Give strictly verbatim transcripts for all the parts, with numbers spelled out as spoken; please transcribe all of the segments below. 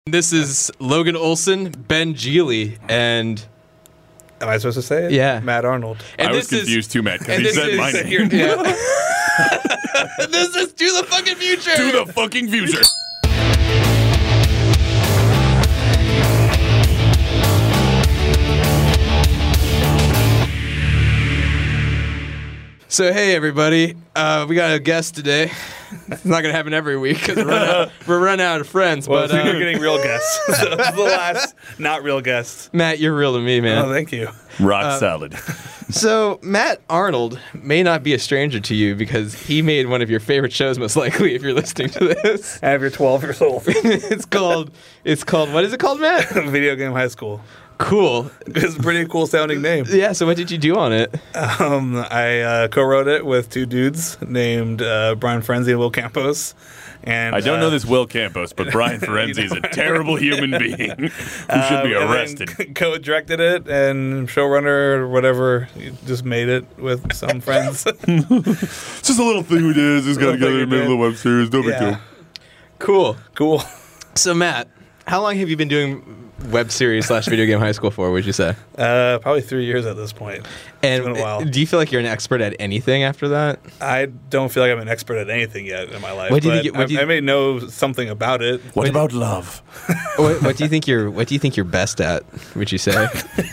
This is Logan Olson, Ben Geely, and am I supposed to say it? Yeah, Matt Arnold. And I was confused is, too, Matt, because he said is, my name. Yeah. This is To the Fucking Future. To the Fucking Future. So hey everybody, uh, we got a guest today. It's not gonna happen every week because we're, run out- we're running out of friends. Well, but so uh, you're getting real guests. So this is the last not real guest. Matt, you're real to me, man. Oh, thank you. Rock Uh, solid. So Matt Arnold may not be a stranger to you because he made one of your favorite shows, most likely, if you're listening to this. I have your twelve years old. it's called. It's called. What is it called, Matt? Video Game High School. Cool. It's a pretty cool sounding name. Yeah. So what did you do on it? Um, I uh, co-wrote it with two dudes named uh, Brian Frenzy and Will Campos. And I don't uh, know this Will Campos, but Brian Ferenzi is a terrible human being who should be um, arrested. And then co-directed it, and showrunner or whatever, he just made it with some friends. It's just a little thing we did. Just got Little together thing and we made a did. little web series. No big Yeah. deal. Cool. Cool. So Matt, how long have you been doing web series slash video game high school for? Would you say? Uh, probably three years at this point. And been a while. do you feel like you're an expert at anything after that? I don't feel like I'm an expert at anything yet in my life. What do you but think- what I, do you- I may know something about it. What about love? what, what do you think you're What do you think you're best at? Would you say?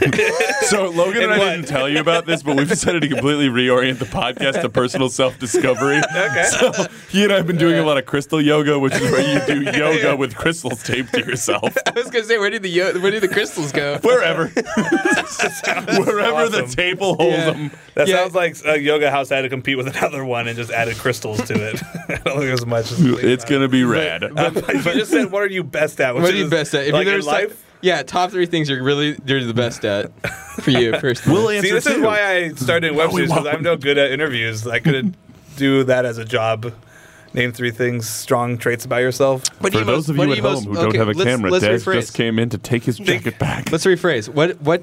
So Logan and I what? didn't tell you about this, but we've decided to completely reorient the podcast to personal self-discovery. Okay. So he and I have been doing a lot of crystal yoga, which is where you do yoga with crystals taped to yourself. I was gonna say, where did the yo- where did the crystals go? Wherever. Wherever the awesome. table holds Yeah. them. That Yeah. sounds like a yoga house had to compete with another one and just added crystals to it. I don't think there's much. It's going to be rad. Uh, but you just said, what are you best at? Which What are you is, best at? If like you in there's life? top- yeah, top three things you're really you're the best at for you personally. We'll answer See, this is too. why I started in web No, we series, because I'm won't. no good at interviews. I couldn't do that as a job. Name three things, strong traits about yourself. What do For you those most- of what you do at home most- who don't okay, have a let's- camera, let's Des rephrase. just came in to take his jacket back. Let's rephrase. What what?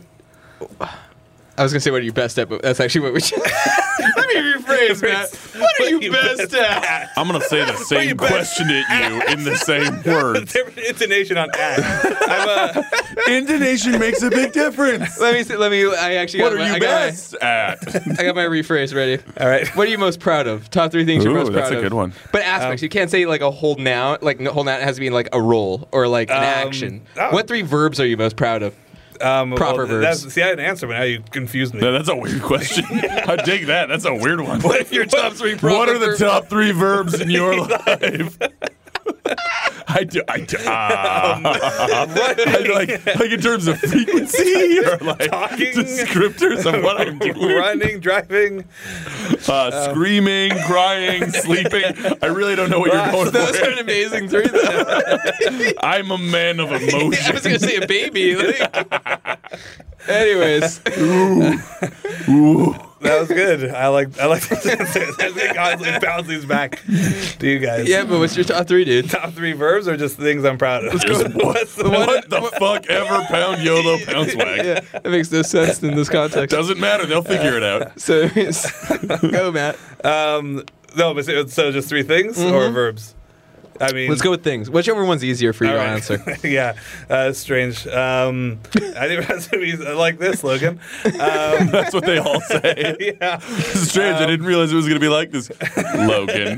I was gonna say what are you best at, but that's actually what we should. Let me rephrase, Matt. What are you best at? I'm going to say the you same best question at you in the same words. Different intonation on at. I'm a, Intonation makes a big difference. Let me see, let me. I actually What got are my, you I got my- best at? I got my rephrase ready. all right. What are you most proud of? Top three things you're Ooh, most proud that's a of. good one. But aspects. you can't say like a whole noun. Like no, whole noun. It has to be in like a role or like an Um, action. oh. What three verbs are you most proud of? Um, Proper well, verbs. That's, see, I didn't answer, but now you confused me. No, that's a weird question. I dig that. That's a weird one. What are your top three proper What are the verbs? top three verbs in your life? I do. I do. Ah. I like, like in terms of frequency or like Talking. descriptors of what I'm doing. Running, driving. Uh, screaming, crying, sleeping. I really don't know what you're going Those are an for. amazing three. Though. I'm a man of I was emotion. gonna say a baby. like- Anyways, Ooh. That was good. I like. I like this answer. I think honestly bounce these back to you guys. yeah. But what's your top three, dude? Top three verbs or just things I'm proud of? What's the, what the fuck ever pound YOLO pound swag? Yeah, that makes no sense in this context. Doesn't matter. They'll figure it out. So it's- go, Matt. Um, no, but so, so just three things or verbs? I mean, Let's go with things. Whichever one's easier for you all to right. answer. yeah, uh, it's strange. Um, I didn't realize it was like this, Logan. Um, That's what they all say. yeah. This is strange. I didn't realize it was going to be like this. Logan.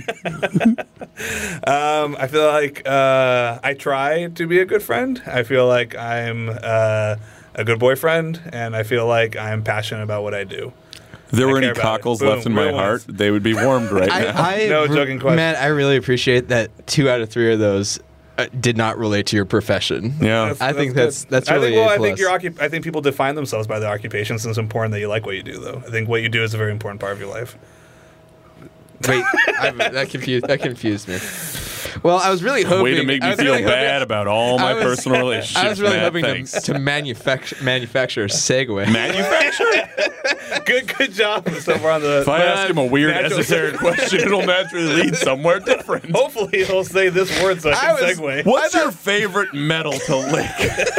Um, I feel like uh, I try to be a good friend. I feel like I'm uh, a good boyfriend, and I feel like I'm passionate about what I do. If there I were any care about it. cockles Boom, left in my real heart, ones. they would be warmed right now. I, I No joking question. Matt, I really appreciate that two out of three of those uh, did not relate to your profession. yeah. I think that's- good. that's I really think, well, A I think plus. your occup- I think people define themselves by their occupations, and it's important that you like what you do. Though I think what you do is a very important part of your life. Wait, I, that confused that confused me. Well, I was really hoping. Way to make I me was feel really hoping- bad about all my I was- personal relationships. I was really Matt, hoping thanks. to, to manufacture manufacture a segue. Manufacture? good, good job so far on the. If I ask him a weird, natural- esoteric question, it'll naturally lead somewhere different. Hopefully, he'll say this word so I can I was- segue. What's your favorite metal to lick?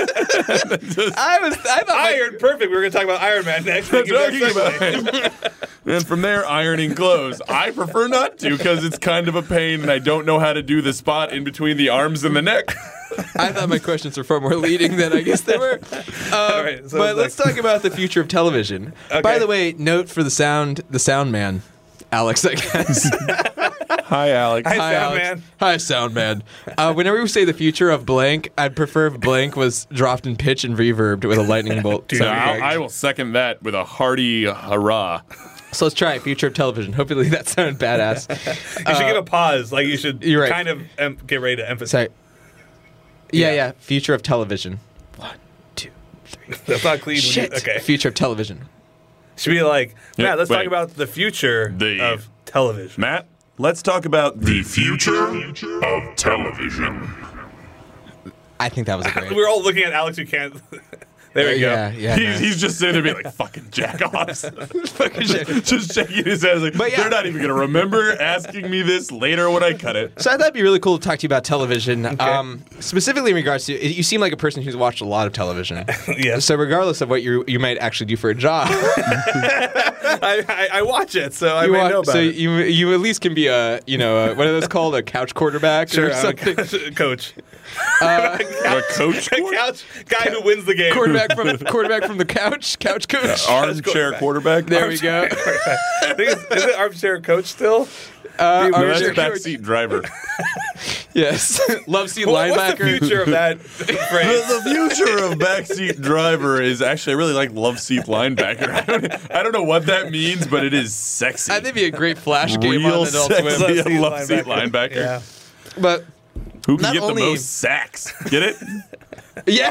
I was I thought my- Iron, perfect. We were going to talk about Iron Man next. Talking Thank you for that about segue. And from there, ironing clothes. I prefer not to because it's kind of a pain and I don't know how to do the spot in between the arms and the neck. I thought my questions were far more leading than I guess they were. Um, All right, so but like- let's talk about the future of television. Okay. By the way, note for the sound, the sound man, Alex, I guess. Hi, Alex. Hi, Hi, sound Alex. man. Hi, sound man. Uh, whenever we say the future of blank, I'd prefer if blank was dropped in pitch and reverbed with a lightning bolt. Dude, So sound I'll- effect. I will second that with a hearty hurrah. So let's try it. Future of television. Hopefully that sounded badass. You should give a pause. Like you should you're right. kind of em- get ready to emphasize. Sorry. Yeah, Yeah. yeah. Future of television. One, two, three. That's not clean. when you- Shit. okay. Future of television. Should be like, Yeah, Matt, let's wait. talk about the future The- of television. Matt, let's talk about the future. of television. I think that was a great. We're all looking at Alex who can't. There we go. yeah, yeah. He's, no. he's just sitting there being like, fucking jack-offs. Fucking shit. Just shaking his head. Like, But yeah. they're not even going to remember asking me this later when I cut it. So I thought it'd be really cool to talk to you about television, um, specifically in regards to. You seem like a person who's watched a lot of television. Yes. So regardless of what you you might actually do for a job, I, I, I watch it, so I you may wa- know about so it. you you at least can be a you know a, what are those called, a couch quarterback Sure, or I'm something. a coach. A coach? A couch guy who wins the game. quarterback from quarterback from the couch, couch coach. Armchair quarterback? There we go. I think it's, is it armchair coach still? Uh, No, armchair that's coach. backseat driver. Yes, love seat What- What's the linebacker. future of that phrase? The, the future of backseat driver is actually, I really like love seat linebacker. I don't, I don't know what that means, but it is sexy. I think it'd be a great flash game Real on Adult sexy. Swim. Love seat love seat linebacker. linebacker. Yeah. But Who can Not get only- the most sacks? Get it? yeah,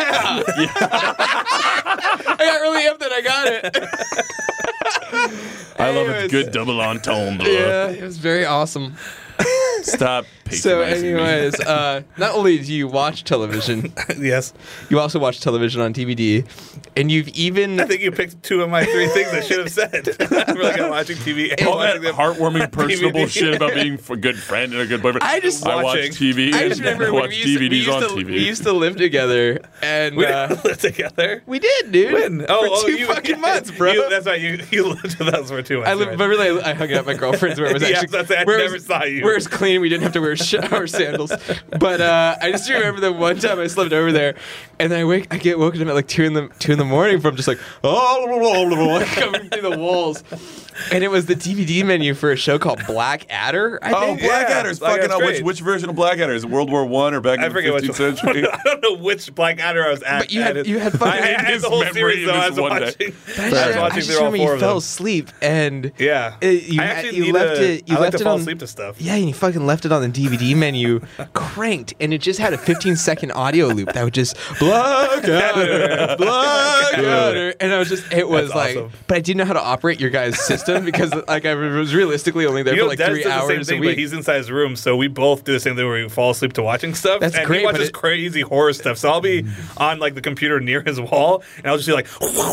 I got really amped that I got it. I love a Anyways. good double entendre. Yeah, it was very awesome. Stop So, patronizing me. anyways, uh, not only do you watch television, Yes. you also watch television on D V D, and you've even I think you picked two of my three things I should have said. I'm really good at watching T V and All that watching them. heartwarming, personable D V D. shit about being a good friend and a good boyfriend. I just- I watch Watching. T V. I just I remember when watch we used, to, we, D V Ds used on to, T V. we used to live together, and We uh, didn't live together. we did, dude. When? Oh, for oh, two you, fucking months, bro. You, that's right. You, you lived with us for two months. I lived, right? but really, I hung out at my girlfriend's where it was Yeah, actually that's- I where it never was, saw you. Where it was clean, we didn't have to wear shower sandals. But uh, I just remember the one time I slept over there, and then I wake, I get woken up at like two in the two in the morning from just like oh, coming through the walls, and it was the D V D menu for a show called Black Adder. I Oh, think. Blackadder's Yeah, fucking Blackadder's up. Which great. which version of Blackadder is it? World War One or back I in the forget which fifteenth one. century? I don't know which Blackadder I was at. But you had- at it. you had fucking- I, I had His the whole memory series in though. this I was one day. watching. I I was just, I watching just through all remember four you of fell them. asleep, and Yeah, it- you, I had- actually you need left to, it. You I left like to it fall on. asleep to stuff. Yeah, and you fucking left it on the D V D menu, cranked, and it just had a fifteen second audio loop that would just Blackadder, Blackadder, and I was just, it was That's like, awesome. but I didn't know how to operate your guys' system because like I was realistically only there You for know, like Dennis three does the same hours thing, a but week. he's inside his room, so we both do the same thing where we fall asleep to watching stuff. That's and great, he but watches it- crazy horror stuff, so I'll be on like the computer near his wall, and I'll just be like,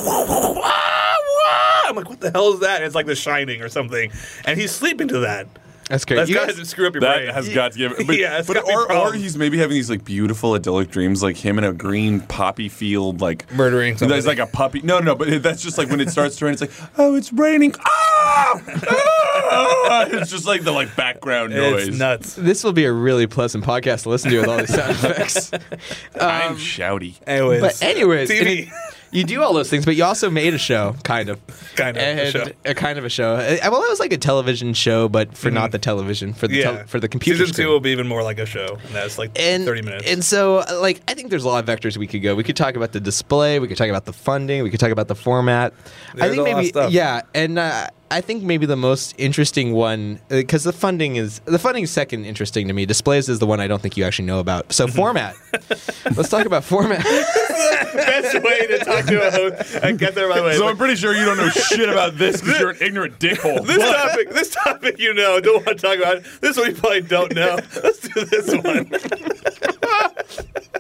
I'm like, what the hell is that? And it's like The Shining or something, and he's sleeping to that. That's great. That's You got guys- to screw up your That brain. has got to give it. But, Yeah, it's but gotta be or, or problems. he's maybe having these like beautiful idyllic dreams, like him in a green poppy field, like Murdering somebody. There's like a puppy. No, no, but that's just like when it starts to rain. It's like, oh, it's raining. Ah! Ah! It's just like the like background noise. It's nuts. this will be a really pleasant podcast to listen to with all these sound effects. I'm shouty. Anyways, But anyways, T V. and you do all those things, but you also made a show, kind of, Kind of a and show. a kind of a show. Uh, Well, it was like a television show, but for not the television, for the Yeah, tel- for the computer Season screen. two will be even more like a show, and that's like and thirty minutes. And so, uh, like, I think there's a lot of vectors we could go. We could talk about the display. We could talk about the funding. We could talk about the format. I There's think a lot of maybe, stuff. yeah, and uh, I think maybe the most interesting one because the funding is the funding is second interesting to me. Displays is the one I don't think you actually know about. So format. Let's talk about format. Best way to talk to a host and get there by the way. So I'm pretty sure you don't know shit about this because you're an ignorant dickhole. This topic, this topic, you know, don't want to talk about. This one you probably don't know. Let's do this one.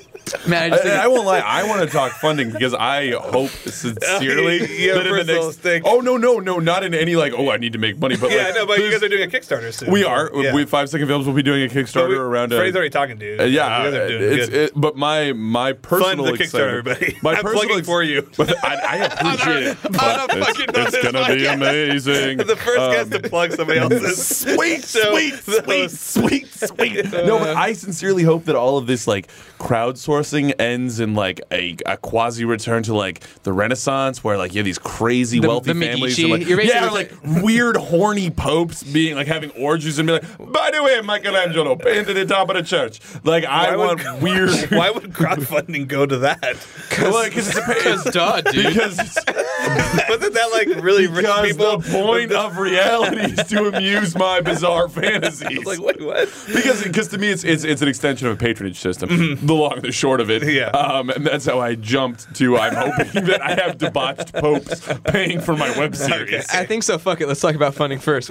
Man, I I, just think I won't lie. I want to talk funding because I hope sincerely You have that in the personal next. stake. Oh no, no, no, not in any like. Oh, I need to make money. But Yeah, like, no, but you there's- guys are doing a Kickstarter soon. We are. Yeah. We Five Second Films will be doing a But Kickstarter we- around. A, Freddie's already talking to you. Uh, yeah, you guys are doing it's, good. it, but my my personal Fund the Kickstarter, excitement- everybody. My I'm personal plugging ex- for you. But I, I appreciate it. I'm But not it's fucking on it's this gonna be podcast. amazing. The first Um, guest to plug somebody else's Sweet, show. sweet, The sweet, host. sweet, sweet. No, but I sincerely hope that all of this like crowdsourcing ends in like a, a quasi return to like the Renaissance, where like you have these crazy The- wealthy the families, Medici. and, like, You're basically yeah, like weird horny popes being like having orgies and be like, by the way, Michelangelo painted the top of the church. Like I Why want would- weird. Why would crowdfunding go to that? Well, because it's a Because duh, dude. because it's, Wasn't that like really rich because people? the point of reality is to amuse my bizarre fantasies. Like, wait, what? Because because to me it's, it's it's an extension of a patronage system. The long and the short of it. Yeah. Um, and that's how I jumped to. I'm hoping that I have debauched popes paying for my web series. I think so. Fuck it. Let's talk about funding first.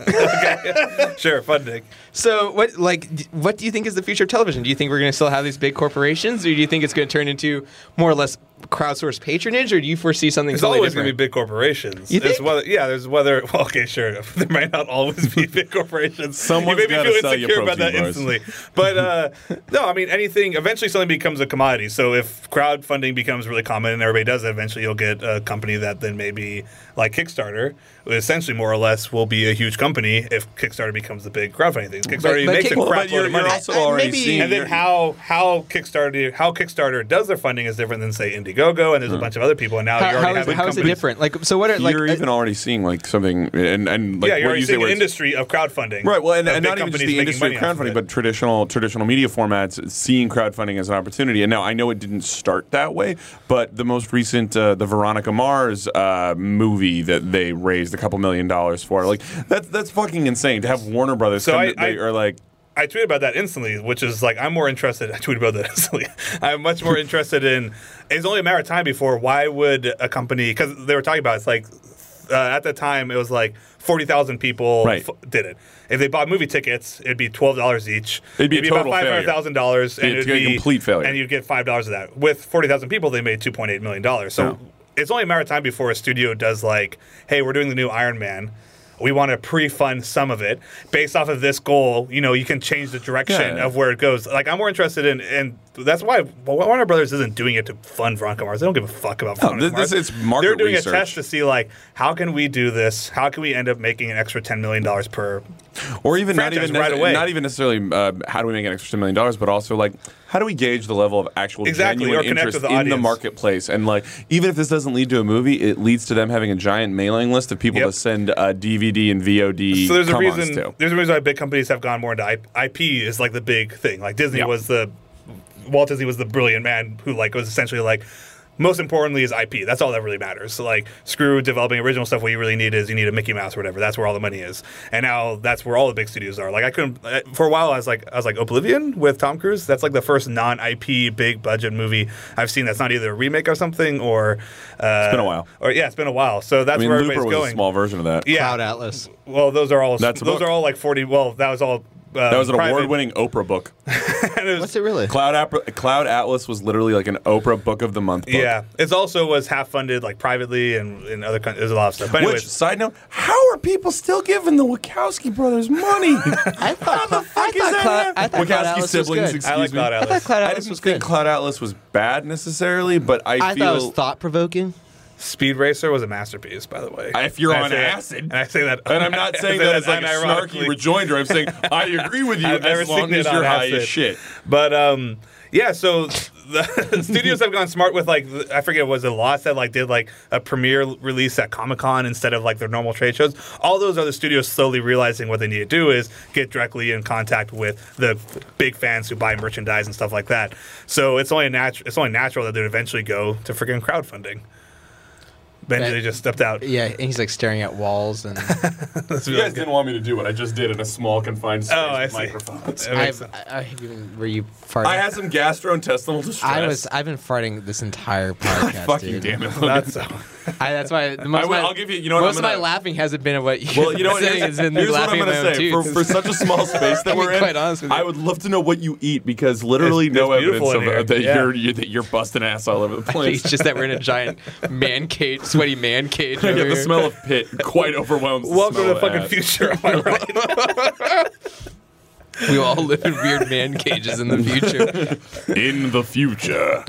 Sure, funding. So, what like d- what do you think is the future of television? Do you think we're going to still have these big corporations, or do you think it's going to turn into more or less crowdsourced patronage, or do you foresee something There's totally always going to different? be big corporations. You There's think? whether, yeah, there's whether. Well, okay, sure. There might not always be big corporations. Someone's you made me gotta feel sell you insecure about that protein bars. instantly. But uh, no, I mean anything. Eventually, something becomes a commodity. So if crowdfunding becomes really common and everybody does it, eventually you'll get a company that then maybe like Kickstarter, essentially more or less will be a huge company if Kickstarter becomes the big crowdfunding thing. Kickstarter but makes Kick- a Well, crap but load you're, of you're money. also I- I- already maybe- seeing. And then you're- how how Kickstarter how Kickstarter does their funding is different than say Indiegogo, and there's a bunch of other people. And now How, you already how, is, have how is it companies- different? Like, so what are like? you're uh, even already seeing like something and and like yeah, you're what already you say seeing where an it's- industry of crowdfunding. Right. Well, and, of and big not even just companies the making industry of money off crowdfunding, it. but traditional traditional media formats seeing crowdfunding as an opportunity. And now I know it didn't start that way, but the most recent, uh, the Veronica Mars uh, movie that they raised a couple million dollars for, like that's that's fucking insane to have Warner Brothers So come I- to, they I- are like. I tweeted about that instantly, which is like I'm more interested. I tweeted about that instantly. I'm much more interested in. It's only a matter of time before. Why would a company? Because they were talking about it's like uh, at the time it was like forty thousand people Right. f- did it. If they bought movie tickets, it'd be twelve dollars each. It'd be a about total five failure. hundred thousand dollars, and It'd it'd be a be complete failure. And you'd get five dollars of that. With forty thousand people, they made two point eight million dollars. So Yeah. it's only a matter of time before a studio does like, hey, we're doing the new Iron Man. We want to pre-fund some of it based off of this goal. You know, you can change the direction Yeah. of where it goes. Like, I'm more interested in, and that's why Warner Brothers isn't doing it to fund Veronica Mars. They don't give a fuck about No, Veronica this- Mars. this- it's market They're doing research. a test to see, like, how can we do this? How can we end up making an extra ten million dollars per? Or even not franchise even right nece- away. not even necessarily uh, how do we make an extra ten million dollars, but also like how do we gauge the level of actual Exactly, genuine or connect interest with the in the audience. marketplace, and like even if this doesn't lead to a movie, it leads to them having a giant mailing list of people Yep. to send uh, D V D and V O D. So there's a come-ons reason. to. There's a reason why big companies have gone more into I- I P is like the big thing. Like Disney Yeah. was the Walt Disney was the brilliant man who like was essentially like. Most importantly is I P. That's all that really matters. So like, screw developing original stuff. What you really need is you need a Mickey Mouse or whatever. That's where all the money is. And now that's where all the big studios are. Like I couldn't for a while. I was like, I was like Oblivion with Tom Cruise. That's like the first non-I P big budget movie I've seen. That's not either a remake of something or. Uh, It's been a while. Or yeah, it's been a while. So that's I mean, where Looper everybody's was going. a small version of that. Yeah. Cloud Atlas. Well, those are all. That's a those book. are all like forty. Well, that was all. Uh, That was an private- award-winning Oprah book. and it was- What's it really? Cloud, App- Cloud Atlas was literally like an Oprah Book of the Month book. Yeah, it also was half funded like privately and in other countries. There's a lot of stuff. But anyways, Which, side note, how are people still giving the Wachowski brothers money? I thought, How the fuck I is thought that Cloud, happening? I thought Cloud Wachowski Atlas was siblings, good. excuse I like me. Cloud I Atlas. thought Cloud I Atlas didn't was think good. Cloud Atlas was bad necessarily, but I, I feel thought it was thought provoking. Speed Racer was a masterpiece, by the way. If you're And I on say that- acid. and I say that, And I'm not I saying say that as like a snarky unironically. rejoinder. I'm saying I agree with you I've never as long seen as it you're on high acid. as shit. But um, yeah, so the studios have gone smart with like I forget was it Lost that like did like a premiere release at Comic Con instead of like their normal trade shows. All those other studios slowly realizing what they need to do is get directly in contact with the big fans who buy merchandise and stuff like that. So it's only natural. It's only natural that they'd eventually go to freaking crowdfunding. Benji Ben- just stepped out. Yeah, and he's like staring at walls and. That's You really guys good. didn't want me to do what I just did in a small confined space Oh, I with see. microphones. That makes I've, sense. I, I, even, were you farting? I had some gastrointestinal distress. I was. I've been farting this entire podcast. Fucking dude. damn it. Not so. I, that's why. The most I of will- my, I'll give you- you know what, Most I'm of my gonna- laughing hasn't been at what you. Well, you know what? saying. Here's, It's been me here's what I'm laughing at going my to own say. For, tooth. for such a small space that I'll be we're in, quite honest with you. I would love to know what you eat because literally It's- no it's beautiful evidence in of, here. that, Yeah. you're, you that you're busting ass all over the I think place. it's just that we're in a giant man cage, sweaty man cage. Yeah, over the here. smell of pit quite overwhelms the Welcome to smell the of fucking ass. future. Am I right? We all live in weird man cages in the future. In the future.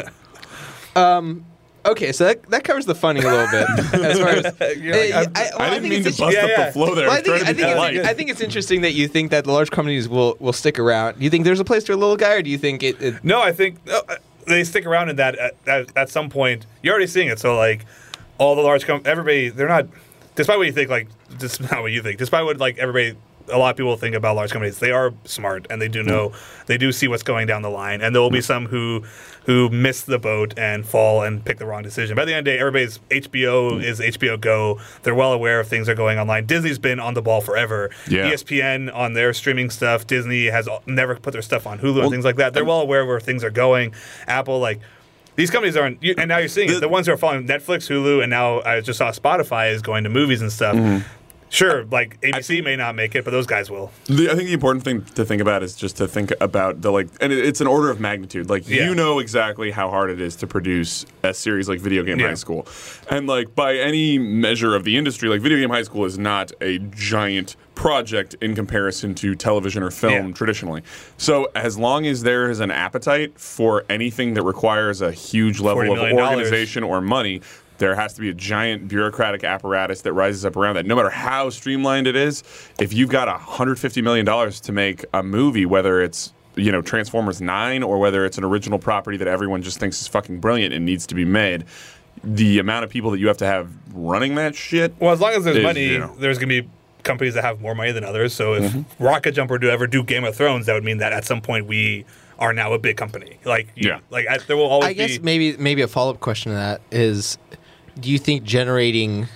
Okay, so that, that covers the funding a little bit. As far as You're like, Uh, I'm- I, well, I I didn't think mean to it's bust yeah, up yeah. the flow there. Well, I I was think, trying I, to be think polite. it's, I think it's interesting that you think that the large companies will, will stick around. Do you think there's a place for a little guy, or do you think it? it No, I think uh, they stick around in that at, at, at some point. You're already seeing it. So like all the large com- everybody, they're not. Despite what you think, like just not what you think. Despite what like everybody, a lot of people think about large companies, they are smart and they do know, they do see what's going down the line. And there will be some who who miss the boat and fall and pick the wrong decision. But at the end of the day, everybody's H B O is H B O Go. They're well aware of things that are going online. Disney's been on the ball forever. Yeah. E S P N on their streaming stuff. Disney has never put their stuff on Hulu and things like that. They're well aware of where things are going. Apple, like, these companies aren't, you, and now you're seeing it. The ones who are following Netflix, Hulu, and now I just saw Spotify is going to movies and stuff. Mm-hmm. Sure, like A B C may not make it, but those guys will. The, I think the important thing to think about is just to think about the like, and it, it's an order of magnitude. Like Yeah. you know exactly how hard it is to produce a series like Video Game Yeah. High School, and like by any measure of the industry, like Video Game High School is not a giant project in comparison to television or film Yeah. traditionally. So as long as there is an appetite for anything that requires a huge level forty of million dollars. organization or money, there has to be a giant bureaucratic apparatus that rises up around that. No matter how streamlined it is, if you've got one hundred fifty million dollars to make a movie, whether it's you know Transformers nine or whether it's an original property that everyone just thinks is fucking brilliant and needs to be made, the amount of people that you have to have running that shit. Well, as long as there's is, money, you know. there's going to be companies that have more money than others. So if Mm-hmm. Rocket Jump were to ever do Game of Thrones, that would mean that at some point we are now a big company. Like, you, Yeah. like I, there will always I guess be. maybe maybe a follow up question to that is, do you think generating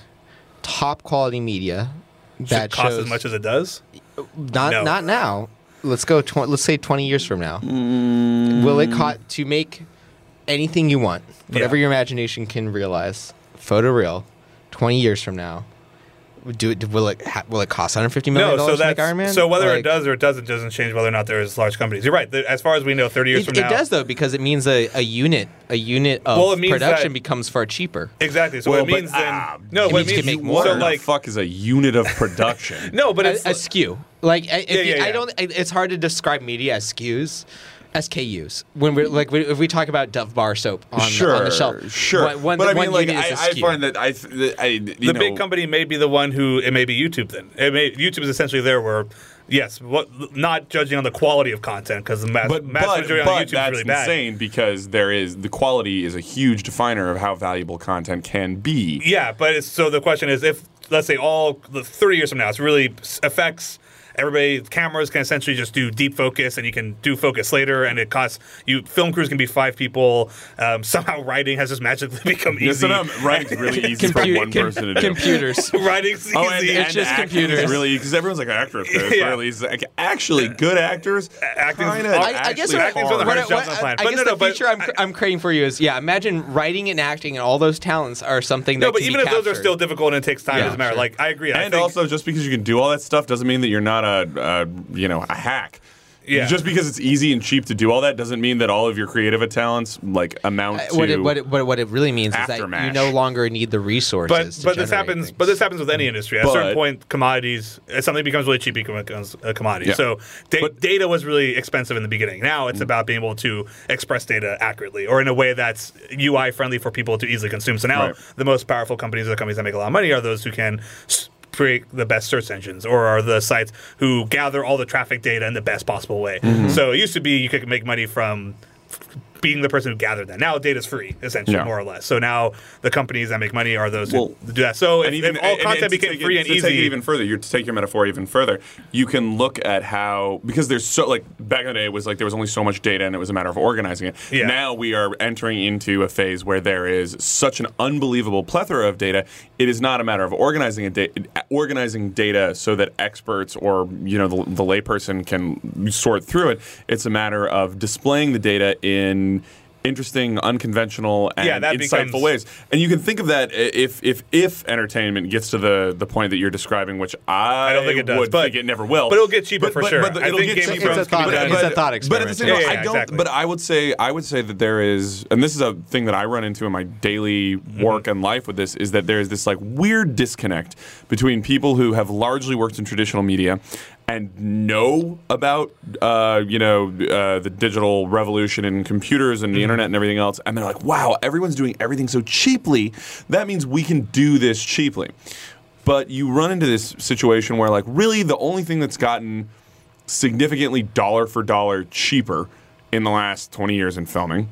top quality media that should cost shows as much as it does. not No. not now? Let's go. Tw- let's say twenty years from now. Mm. Will it cost to make anything you want, whatever Yeah. your imagination can realize, photoreal? Twenty years from now, do it? Will it? Ha- will it cost one hundred fifty million No, dollars so to make that's Iron Man? so whether Like, it does or it doesn't doesn't change whether or not there's large companies. You're right. The- As far as we know, thirty years It, from it now, does though, because it means a, a unit a unit of Well, it means production that- becomes far cheaper. exactly. So Well, what it but, means then? ah, no, it what means you it can means make more. What So the like fuck is a unit of production? no, but a, it's a S K U. Like I- if Yeah, you, yeah, I yeah. don't. I- It's hard to describe media as S K Us. S K Us. When we're like, we- if we talk about Dove bar soap on, sure, on the shelf, sure. One, one, but I one mean, like, unit I, is a I S K U. find that I, th- that I you the know, big company may be the one who it may be YouTube. Then it may, YouTube is essentially there where. Yes, what, not judging on the quality of content because the mass, But, mass but, majority but on YouTube that's is really bad. insane because there is the quality is a huge definer of how valuable content can be. Yeah, but it's, so the question is, if let's say all the thirty years from now, it's really s- affects everybody. Cameras can essentially just do deep focus, and you can do focus later, and it costs you. Film crews can be five people. Um, somehow writing has just magically become Yes, easy. and, um, writing's really easy for Compu- one com- person to do. computers. Writing's easy. Oh, and, It's and just acting computers. is really because everyone's like actors. It's Yeah. really it's like, actually good actors. Acting's- kinda I- I, I guess actually what, acting's one of the what, hardest what, jobs on the planet. I But guess no, the no, but future I'm, I- I'm creating for you is yeah. Imagine writing and acting and all those talents are something that no, but can even be if those are captured. still difficult and it takes time, Yeah, it doesn't matter. sure. Like I agree. I And think, also, just because you can do all that stuff doesn't mean that you're not a, a you know a hack. Yeah. Just because it's easy and cheap to do all that doesn't mean that all of your creative talents like amount Uh, to. what it, what, it, what, it, what it really means is that Aftermath. you no longer need the resources. But to but this generate happens. things. But this happens with any industry. At a certain But- point, commodities, if something becomes really cheap, it becomes a commodity. Yeah. So da- But- data was really expensive in the beginning. Now it's about being able to express data accurately or in a way that's U I friendly for people to easily consume. So now Right. the most powerful companies or the companies that make a lot of money are those who can s- create the best search engines or are the sites who gather all the traffic data in the best possible way. Mm-hmm. So it used to be you could make money from being the person who gathered that. Now data's free, essentially, Yeah. more or less. So now the companies that make money are those Well, who do that. So if, And even if all and- content and to became take free it, and to easy, take it even further, you to take your metaphor even further. You can look at how because there's so like back in the day it was like there was only so much data and it was a matter of organizing it. Yeah. Now we are entering into a phase where there is such an unbelievable plethora of data. It is not a matter of organizing a da- organizing data so that experts or you know the, the layperson can sort through it. It's a matter of displaying the data in interesting, unconventional, and Yeah, that insightful becomes- ways. And you can think of that if if if entertainment gets to the the point that you're describing, which I, I don't think it does, would but- think it never will. but it'll get cheaper for sure. the- I it'll think get Game of cheaper. Thrones It's a thought- But- it's but- a thought But at the experiment. same Yeah, time, yeah, I don't. exactly. But I would say I would say that there is, and this is a thing that I run into in my daily work Mm-hmm. and life with this, is that there is this like weird disconnect between people who have largely worked in traditional media and know about uh, you know uh, the digital revolution and computers and the internet and everything else, and they're like, wow, everyone's doing everything so cheaply. That means we can do this cheaply. But you run into this situation where, like, really the only thing that's gotten significantly dollar for dollar cheaper in the last twenty years in filming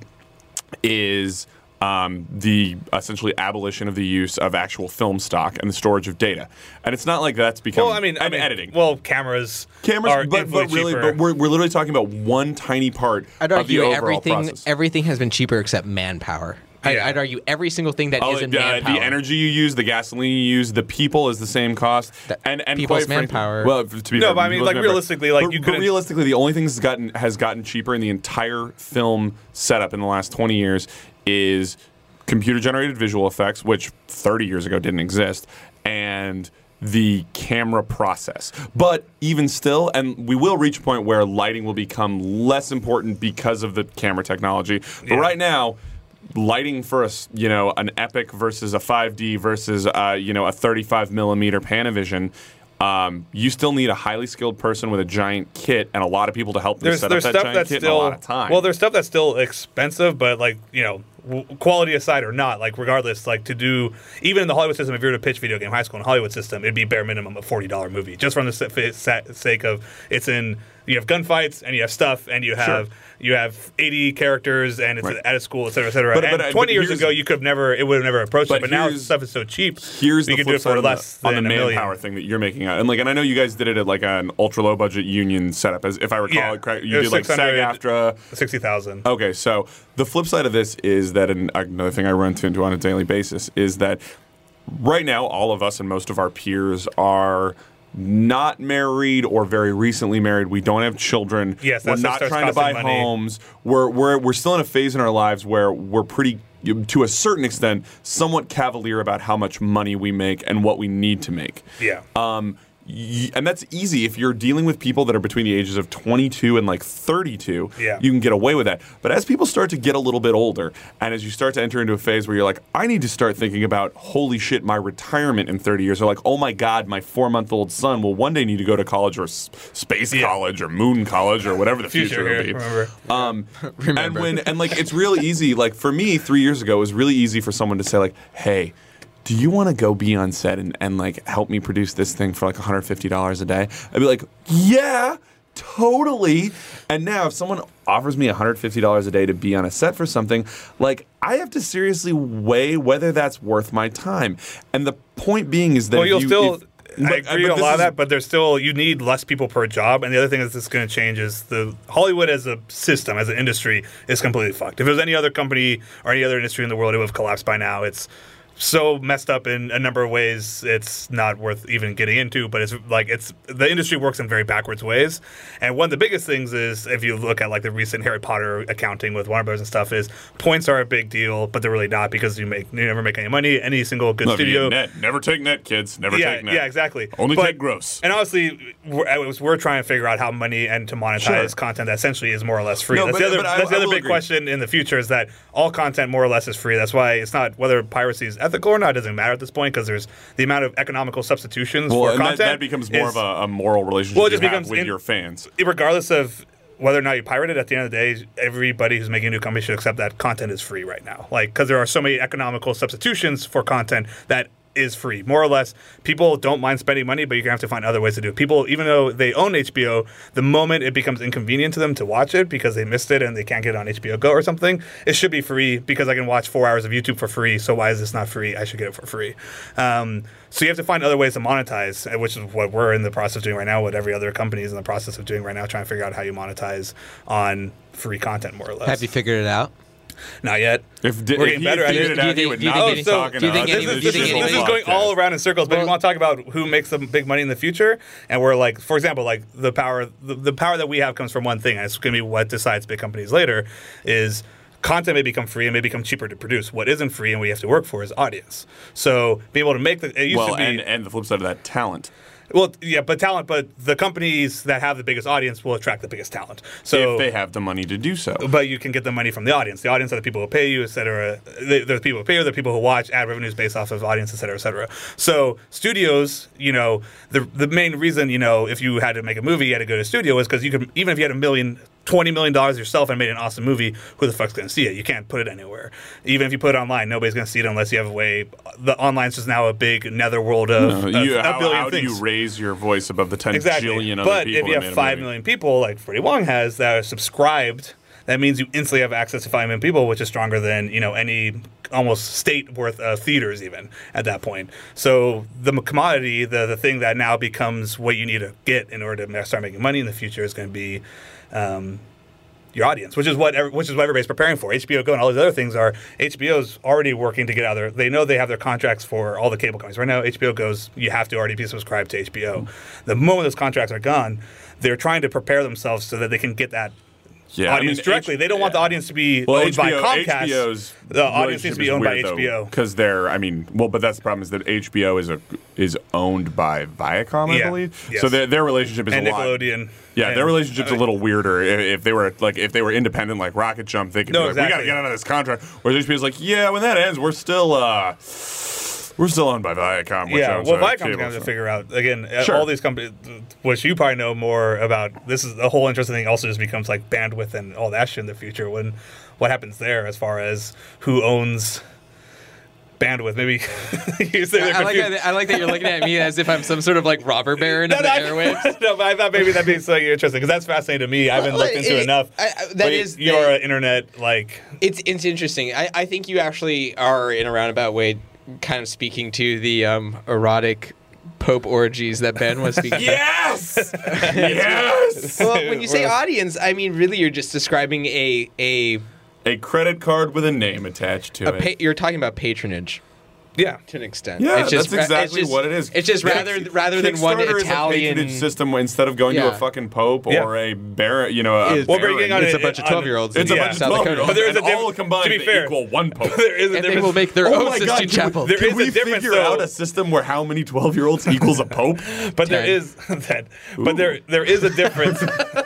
is um, the essentially abolition of the use of actual film stock and the storage of data. And it's not like that's become well, I mean, I and mean, editing. Well, cameras, Cameras, are but, but infinitely really, cheaper. but we're, we're literally talking about one tiny part I'd of the argue overall everything process. everything has been cheaper except manpower. I, Yeah. I'd argue every single thing that Oh, isn't uh, manpower. the energy you use, the gasoline you use, the people is the same cost, The and and people's quite frankly- manpower. Well, to be No, fair, but I mean, people's like, manpower. realistically, like, but, you but couldn't- realistically, the only thing that's gotten has gotten cheaper in the entire film setup in the last twenty years is computer generated visual effects, which thirty years ago didn't exist, and the camera process. But even still, and we will reach a point where lighting will become less important because of the camera technology. But Yeah. right now, lighting for a s- you know an Epic versus a five D versus uh, you know a thirty-five millimeter Panavision. Um, you still need a highly skilled person with a giant kit and a lot of people to help them there's set there's up that stuff giant that's kit still in a lot of time. well, there's stuff that's still expensive, but like you know, w- quality aside or not, like regardless, like to do even in the Hollywood system, if you were to pitch video game high school in Hollywood system, it'd be bare minimum a forty dollar movie just from the sa- fa- sa- sake of it's in you have gunfights and you have stuff and you have you have eighty characters and it's Right. at a school, et cetera, et cetera. But- and but I- twenty but years here's- ago, you could have never it would have never approached but it. But now here's- stuff is so cheap. Here's we the could flip do it side for on the- less on the than a million. manpower thing that you're making out. And like, and I know you guys did it at like an ultra low budget union setup. As if I recall, Yeah. it correct, It you was did like six hundred SAG-AFTRA. Sixty thousand. Okay, so the flip side of this is that an, another thing I run into on a daily basis is that right now all of us and most of our peers are not married or very recently married. We don't have children. Yes, we're that not starts trying to buy costing money. homes. We're we're we're still in a phase in our lives where we're pretty, to a certain extent, somewhat cavalier about how much money we make and what we need to make. Yeah. Um, y- and that's easy if you're dealing with people that are between the ages of twenty-two and like thirty-two. Yeah. You can get away with that. But as people start to get a little bit older, and as you start to enter into a phase where you're like, I need to start thinking about, holy shit, my retirement in thirty years, or like, oh my god, my four-month-old son will one day need to go to college or s- space Yeah. college or moon college or whatever the future, Future will here, be. remember. Um, and Remember. when and like it's really easy. Like for me, three years ago, it was really easy for someone to say like, "Hey, do you want to go be on set and, and like help me produce this thing for like one hundred fifty dollars a day?" I'd be like, "Yeah, totally." And now, if someone offers me one hundred fifty dollars a day to be on a set for something, like I have to seriously weigh whether that's worth my time. And the point being is that Well, if you'll you, still. if- I but- agree but with a this lot of is- that, but there's still you need less people per job. And the other thing that's that's going to change is the Hollywood as a system, as an industry, is completely fucked. If it was any other company or any other industry in the world, it would have collapsed by now. It's so messed up in a number of ways. It's not worth even getting into. But it's like it's the industry works in very backwards ways. And one of the biggest things is if you look at like the recent Harry Potter accounting with Warner Bros. And stuff, is points are a big deal, but they're really not because you make you never make any money. Any single good Look, studio. net. Never take net, kids. Never Yeah, take net. yeah, exactly. Only But- take gross. And honestly, we're, I was- we're trying to figure out how money and to monetize Sure. content that essentially is more or less free. No, that's but- the other, but I- that's the I other will big agree. question in the future is that all content more or less is free. That's why it's not whether piracy is ethical or not. It doesn't matter at this point because there's the amount of economical substitutions Well, for and content. that, that becomes more is- of a, a moral relationship Well, it just you have becomes with in- your fans. regardless of whether or not you pirate it, at the end of the day, everybody who's making a new company should accept that content is free right now. Like, because there are so many economical substitutions for content that is free, more or less. People don't mind spending money, but you're gonna have to find other ways to do it. People, even though they own H B O, the moment it becomes inconvenient to them to watch it because they missed it and they can't get it on H B O Go or something, it should be free because I can watch four hours of YouTube for free. So why is this not free? I should get it for free. Um, so you have to find other ways to monetize, which is what we're in the process of doing right now. What every other company is in the process of doing right now, trying to figure out how you monetize on free content, more or less. Have you figured it out? Not yet. If, di- We're if getting he better at figured it. it out, Do he you would think- not do be you think- talking do you to think us. any- This do is, you this, is, think this is anyone- going all around in circles, but we want to talk about who makes the big money in the future. And we're like, for example, like the power, the, the power that we have comes from one thing, and it's going to be what decides big companies later. Is content may become free and may become cheaper to produce. What isn't free and we have to work for is audience. So being able to make the it used Well, to be and, and the flip side of that, talent. well, yeah, but talent, but the companies that have the biggest audience will attract the biggest talent. So if they have the money to do so. but you can get the money from the audience. The audience are the people who pay you, et cetera. They- They're the people who pay you, they're the people who watch, ad revenues based off of audience, et cetera, et cetera. So studios, you know, the the main reason, you know, if you had to make a movie, you had to go to a studio is because you could, even if you had a million, twenty million dollars yourself and made an awesome movie, who the fuck's going to see it? You can't put it anywhere. Even if you put it online, nobody's going to see it unless you have a way. The online's just now a big netherworld of, No, of you, a how, billion how do things. you raise your voice above the ten Exactly. jillion other But people if you that made have a five movie? million people, like Freddie Wong has, that are subscribed, that means you instantly have access to five million people, which is stronger than, you know, any almost state worth of theaters even at that point. So the commodity, the the thing that now becomes what you need to get in order to start making money in the future is going to be um, your audience, which is what every, which is what everybody's preparing for. H B O Go and all these other things are H B O's already working to get out there. They know they have their contracts for all the cable companies. Right now, H B O goes, you have to already be subscribed to H B O. The moment those contracts are gone, they're trying to prepare themselves so that they can get that Yeah, I audience mean, directly. H- they don't want the audience to be Well, owned H B O, by Comcast. H B O's the audience needs to be owned by H B O. because they're. I mean, well, but that's the problem is that H B O is a is owned by Viacom, I Yeah, believe. yes. So their their relationship is And a lot. Nickelodeon. Yeah, And- their relationship's uh, a little weirder. If, if they were like if they were independent like Rocket Jump, they could No, be like, we got to exactly. get out of this contract. Whereas H B O's like, yeah, when that ends, we're still uh, we're still owned by Viacom. Which Yeah, owns well, a Viacom's cable going to have to show. figure out again. uh, Sure. All these companies, which you probably know more about. This is the whole interesting thing. Also, just becomes like bandwidth and all that shit in the future. When what happens there, as far as who owns bandwidth, maybe you say they're I like, confused. that, I like that you're looking at me as if I'm some sort of like robber baron No, of the no, I- airwaves. no, but I thought maybe that'd be something interesting because that's fascinating to me. I haven't Well, looked into it- it enough. I- I- that But is- you're they- an internet like. It's it's interesting. I, I think you actually are in a roundabout way, kind of speaking to the um, erotic Pope orgies that Ben was speaking. Yes, yes. Well, when you say Well- audience, I mean really you're just describing a a, A credit card with a name attached to a it. pa- you're talking about patronage Yeah. to an extent. Yeah, It's just, that's exactly it's just- what it is. It's just rather rather than one Kickstarter is a Italian patronage system instead of going to a Yeah. fucking pope Yeah. or a baron. You know, a It's- Well, baron. breaking on It's it- a bunch of on- twelve-year-olds. It's in a bunch of South twelve Dakota. year olds, But there is and a diff- all combined to be fair- equal one pope. There is a And they difference. will make their Oh own my God, Sistine can we- Chapel. There Can is a we difference, figure though. out a system where how many twelve-year-olds equals a pope? But there Ten. is that. But there there is a difference.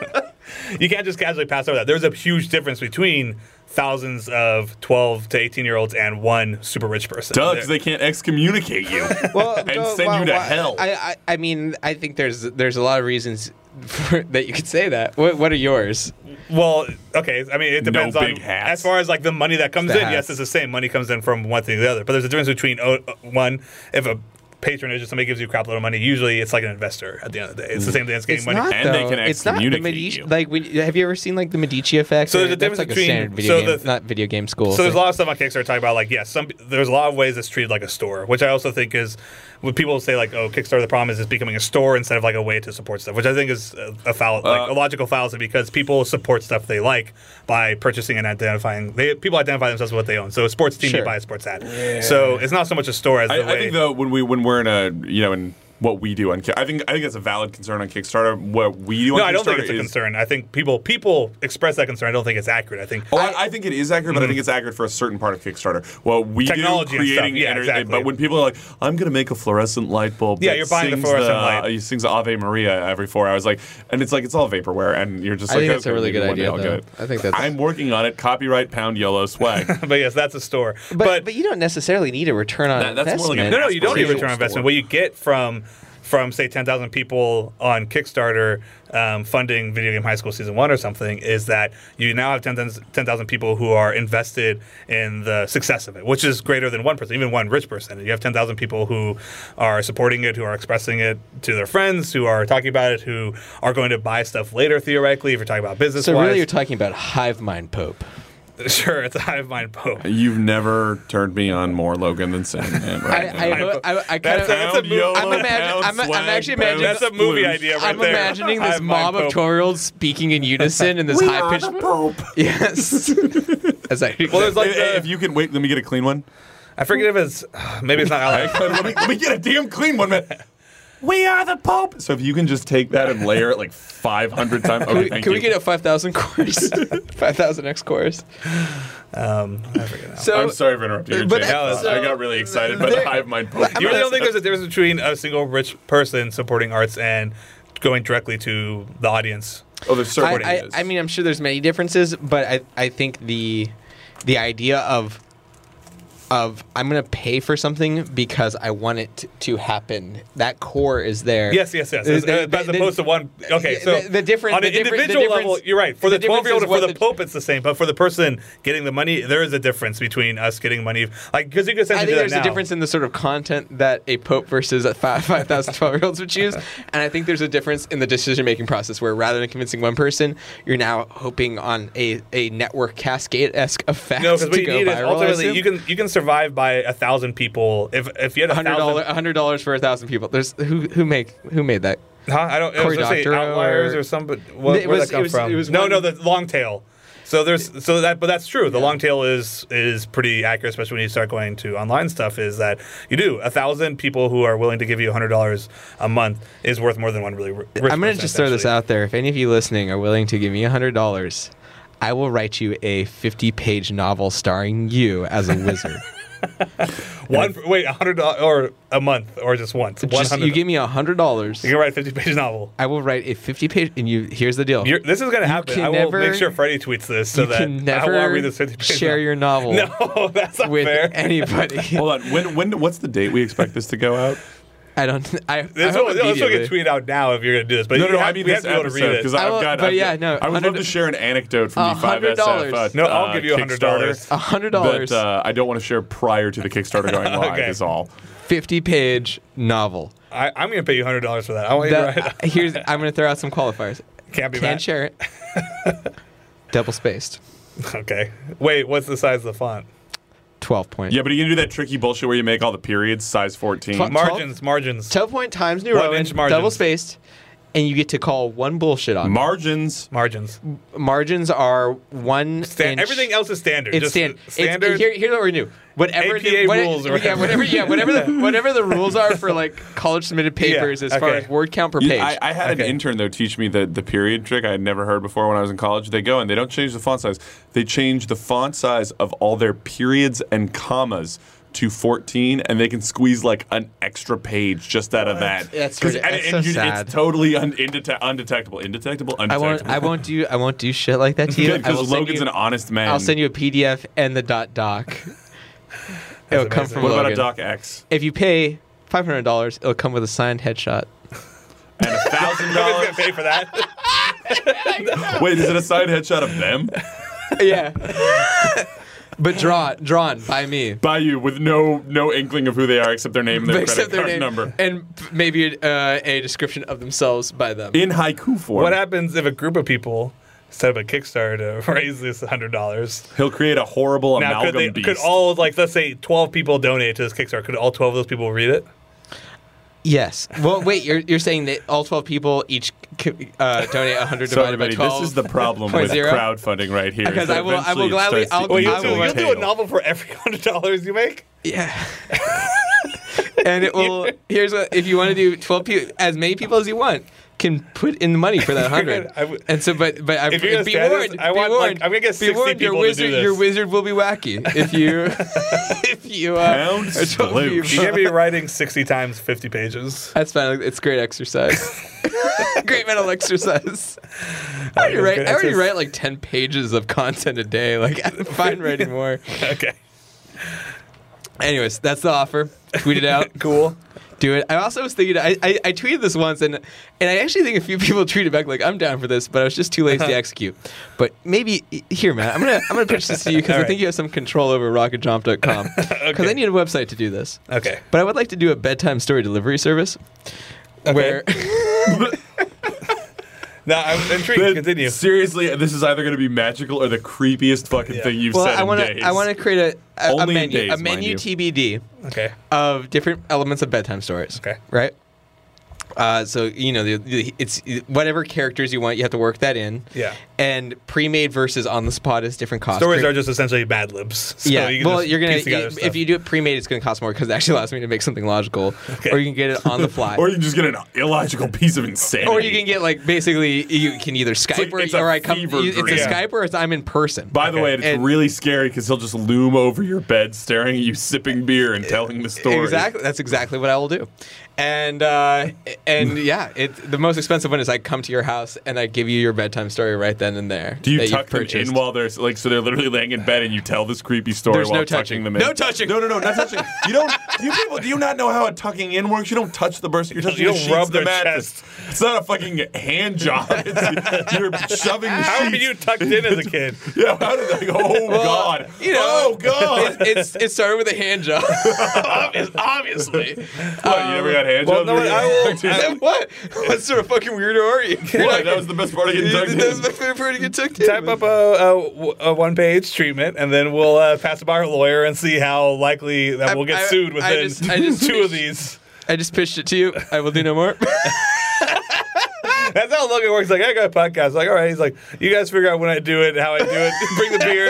You can't just casually pass over that. There's a huge difference between thousands of twelve to eighteen year olds and one super rich person. Duh, There- because they can't excommunicate you well, and no, send well, you to well, hell. I, I, I mean, I think there's there's a lot of reasons for, that you could say that. What, what are yours? Well, okay. I mean, it No depends big on hats. as far as like the money that comes The in. hats. Yes, it's the same. Money comes in from one thing to the other. But there's a difference between oh, uh, one if a patronage or somebody gives you a crap load of money. Usually, it's like an investor. At the end of the day, it's the same thing as getting It's money. not And they though. can It's not the excommunicate Medici. you. Like, when, have you ever seen like the Medici effect? So there's a That's difference like between- a standard video so game, the- not video game school. So there's a thing. lot of stuff on Kickstarter talking about like yes, some there's a lot of ways it's treated like a store, which I also think is when people say like oh Kickstarter the problem is it's becoming a store instead of like a way to support stuff, which I think is a, a foul like Uh, a logical fallacy because people support stuff they like by purchasing and identifying. They people identify themselves with what they own. So a sports team Sure. you buy a sports hat. So it's not so much a store as the I, way. I think though when we when we're in a you know in what we do on Ki- I think I think that's a valid concern on Kickstarter. What we do on no, Kickstarter I don't think it's a is, concern. I think people people express that concern. I don't think it's accurate. I think Oh, I, I think it is accurate, but I Mm. think it's accurate for a certain part of Kickstarter. What we Technology do, and stuff. creating Yeah, energy, exactly. but when people are like, "I'm going to make a fluorescent light bulb," Yeah, that you're buying the sings fluorescent light. uh, He sings Ave Maria every four hours, like, and it's like it's all vaporware, and you're just I like, think that's a "Okay, really maybe good one day idea, I'll though. get it." I think that's- I'm working on it. Copyright Pound Yellow swag. but yes, that's a store. but, but you don't necessarily need a return on That- that's more like investment. an No, no, you don't need aspirational return on investment. store. What you get from from say ten thousand people on Kickstarter um, funding Video Game High School Season one or something is that you now have ten thousand people who are invested in the success of it, which is greater than one person, even one rich person. You have ten thousand people who are supporting it, who are expressing it to their friends, who are talking about it, who are going to buy stuff later, theoretically, if you're talking about business-wise. So really you're talking about Hive Mind Pope. Sure, it's a hive mind Pope. You've never turned me on more, Logan, than Sandman right I, now. I, I, I kind That's of. a- that's a move. I'm, imagine, I'm, I'm actually imagining. That's a movie idea right I'm there. imagining this Hive mob mind of Pope. twelve-year-olds speaking in unison in this We high are pitched. the Pope. Yes. That's actually. Well, there's like If- the- if you can wait, let me get a clean one. I forget if it's maybe it's not Alex. let, me, let me get a damn clean one, man. We are the Pope. So if you can just take that and layer it like five hundred times. Okay, Can we, thank can you. we get a five thousand chorus? five thousand X chorus. Um, I forget now. So, I'm sorry for interrupting your but- Jake. so- I got really excited by the there- Hive Mind Pope. You really don't think there's a difference between a single rich person supporting arts and going directly to the audience? Oh, there's certainly I, I, is. I mean, I'm sure there's many differences, but I, I think the the idea of of I'm going to pay for something because I want it to, to happen. That core is there. Yes, yes, yes. The- As, the- as the- opposed to one. Okay, so the, the difference on the an different- the individual difference- level, you're right. For the difference twelve-year-old is and for what the Pope, it's the same. But for the person getting the money, there is a difference between us getting money. Like, because you could I essentially think do that there's now. a difference in the sort of content that a Pope versus a five thousand twelve-year-olds would choose. And I think there's a difference in the decision-making process where rather than convincing one person, you're now hoping on a, a network cascade-esque effect No, because what to you go need is viral. I ultimately assume. you can you can survive by a thousand people. If if you had a hundred dollars, thousand, hundred dollars for a thousand people. There's who who make who made that? huh? I don't. It was Cory supposed to say Doctorow outliers or- or some. But what, It where was- that come it was- from? it was no, one- no, the long tail. So there's so that, but that's true. The long tail is is pretty accurate, especially when you start going to online stuff. Is that you do a thousand people who are willing to give you a hundred dollars a month is worth more than one really rich I'm gonna person, just throw this essentially. out there. If any of you listening are willing to give me a hundred dollars, I will write you a fifty-page novel starring you as a wizard. One wait, a hundred dollars or a month or just once. One Just, hundred. you give me a hundred dollars, You can write a fifty-page novel. I will write a fifty-page. And you, here's the deal: You're, this is going to happen. can I will never- make sure Freddie tweets this so you that can I never want to read this fifty-page share novel. your novel No, that's not with fair. anybody. Hold on. When, when, what's the date we expect this to go out? I don't. I, I This hope will, this will immediately. get tweeted out now if you're going to do this. But No, you no, no. have, I mean we this have to be able to episode read because it. I I've will- got. but I've yeah, got- no, I would love hundred- to share an anecdote from A the five hundred S F. dollars. Uh, No, I'll uh, give you a hundred dollars. Kickstarter, A hundred dollars, But uh, I don't want to share prior to the Kickstarter going live. Okay. Is all. fifty-page novel. I, I'm going to pay you a hundred dollars for that. I want you to That, write. here's. I'm gonna throw out some qualifiers. Can't be Can't bad. share it. Double spaced. Okay. Wait, what's the size of the font? twelve point. Yeah, but you can do that tricky bullshit where you make all the periods size fourteen. Fuck. Margins, margins. twelve point times New One Roman, inch margins. double spaced, and you get to call one bullshit on. it. Margins. Margins. Margins are one Stan- inch. everything else is standard. It's Just stand, standard. It's, here, here's what we do. Whatever A P A the, what- rules or yeah, whatever. whatever, yeah, whatever the whatever the rules are for like college submitted papers Yeah, as far okay. as word count per You- page. I, I had Okay. an intern though teach me the, the period trick I had never heard before when I was in college. They go and they don't change the font size. They change the font size of all their periods and commas to fourteen, and they can squeeze like an extra page just out of that. That's 'Cause- really- and- that's and so you- sad. It's totally un- indete- undetectable. Indetectable? I Undetectable. won't. I won't do. I won't do shit like that to you. I will Because send Logan's you- an honest man. I'll send you a P D F and the dot doc. It'll come amazing. from What about a Logan. Doc X? If you pay five hundred dollars, it'll come with a signed headshot. And a thousand Who's dollars? going to pay for that? Wait, is it a side headshot of them? Yeah. But draw drawn by me. By you with no no inkling of who they are except their name and their Except credit their card name number. and p- maybe uh, a description of themselves by them. In haiku form. What happens if a group of people set up a Kickstarter to raise this hundred dollars? He'll create a horrible Now, amalgam could they? beast. Could all like let's say twelve people donate to this Kickstarter? Could all twelve of those people read it? Yes. Well, wait. You're you're saying that all twelve people each c- uh, donate one hundred so divided by everybody, twelve. this is the problem point with zero? crowdfunding right here. Because is that I will- I will eventually it gladly- starts I'll- to Well, you'll, I do, will you'll write- do a entail. novel for every hundred dollars you make. Yeah. And it will. Here's what: if you want to do twelve people, as many people as you want can put in the money for that hundred. I would- And so, but but I, If you're gonna be stand warned. this, I be want, like, warned. I'm gonna get be sixty warned, your people to do wizard, this. Your wizard will be wacky if you if you uh, Pound are twelve sploosh. people. You're gonna be writing sixty times fifty pages. That's fine. It's great exercise. Great mental exercise. I already it's write. good I already exercise. write like ten pages of content a day. Like I'm fine writing more. Okay. Anyways, that's the offer. Tweet it out. Cool. Do it. I also was thinking. I, I I tweeted this once, and and I actually think a few people tweeted back like, "I'm down for this," but I was just too lazy to execute. But maybe here, man, I'm gonna I'm gonna pitch this to you because I All right. think you have some control over rocket jump dot com. Because Okay. I need a website to do this. Okay. But I would like to do a bedtime story delivery service, where No, I'm intrigued. But Continue. Seriously, this is either going to be magical or the creepiest fucking Yeah. thing you've well, said I in want days. to I want to create a a, a Only in menu days, a mind menu you. T B D Okay. of different elements of bedtime stories. Okay. Right. Uh, so you know, the, the, it's whatever characters you want, you have to work that in. Yeah. And pre-made versus on the spot is different cost. Stories Pre- are just essentially Mad Libs. So yeah. you can well, just you're gonna piece together you- stuff. if you do it pre-made, it's gonna cost more because it actually allows me to make something logical. Okay. Or you can get it on the fly. Or you can just get an illogical piece of insanity. Or you can get like basically you can either Skype like- or, it's a or I come. fever you- It's a dream. Skype or it's I'm in person. By the Okay. way, it's And- really scary because he'll just loom over your bed, staring at you, sipping beer, and telling the story. Exactly. That's exactly what I will do. And uh, and yeah, it the most expensive one is I come to your house and I give you your bedtime story right then and there. Do you that tuck you've them purchased. in while they're like so they're literally laying in bed and you tell this creepy story There's while no tucking touching. them in? No touching. No, no, no, not touching. You don't. Do you people? Do you not know how a tucking in works? You don't touch the person. You're touching You the don't sheets rub of the their mattress. chest. It's not a fucking hand job. It's, you're shoving the How were sheets. you tucked in as a kid? Yeah. How did they? Oh God. You know, oh God. It, it's it started with a hand job. Obvious- Obviously. What, you never got hand well, jobs? no, Were you I will- tucked in? I- what? What sort of fucking weirdo are you? What? That was the best part of getting tucked That was in. my favorite part to get tucked in. Type up a, a, a one-page treatment, and then we'll uh, pass it by our lawyer and see how likely that I- we'll get I- sued I within just- I just two of wish- these. I just pitched it to you. I will do no more. That's how Logan works. Like, I got a podcast. Like, all right. He's like, you guys figure out when I do it, how I do it. Bring the beer.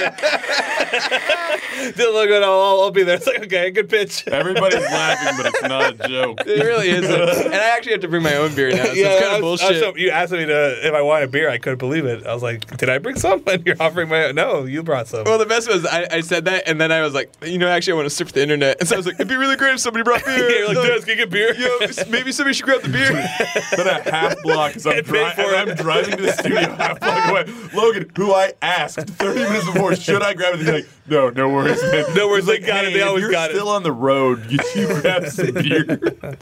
Do Logan. I'll, I'll, I'll be there. It's like, okay, good pitch. Everybody's laughing, but it's not a joke. It really isn't. And I actually have to bring my own beer now. So Yeah, it's kind I of was- I was bullshit. so- you asked me to if I wanted a beer. I couldn't believe it. I was like, "Did I bring some?" And you're offering my own. No, you brought some. Well, the best was I, I said that, and then I was like, you know, actually, I want to surf the internet, and so I was like, it'd be really great if somebody brought beer. You're like, So, "Dennis, can you get beer?" yo, maybe somebody should grab the beer. Then a half block as I'm, And pay dri- for as it. I'm driving to the studio half block away. Logan, who I asked thirty minutes before, should I grab it? He's like, no, no worries, man. No worries, He's they got it, hey, they if always you're got it. still on the road, you, you grab some beer.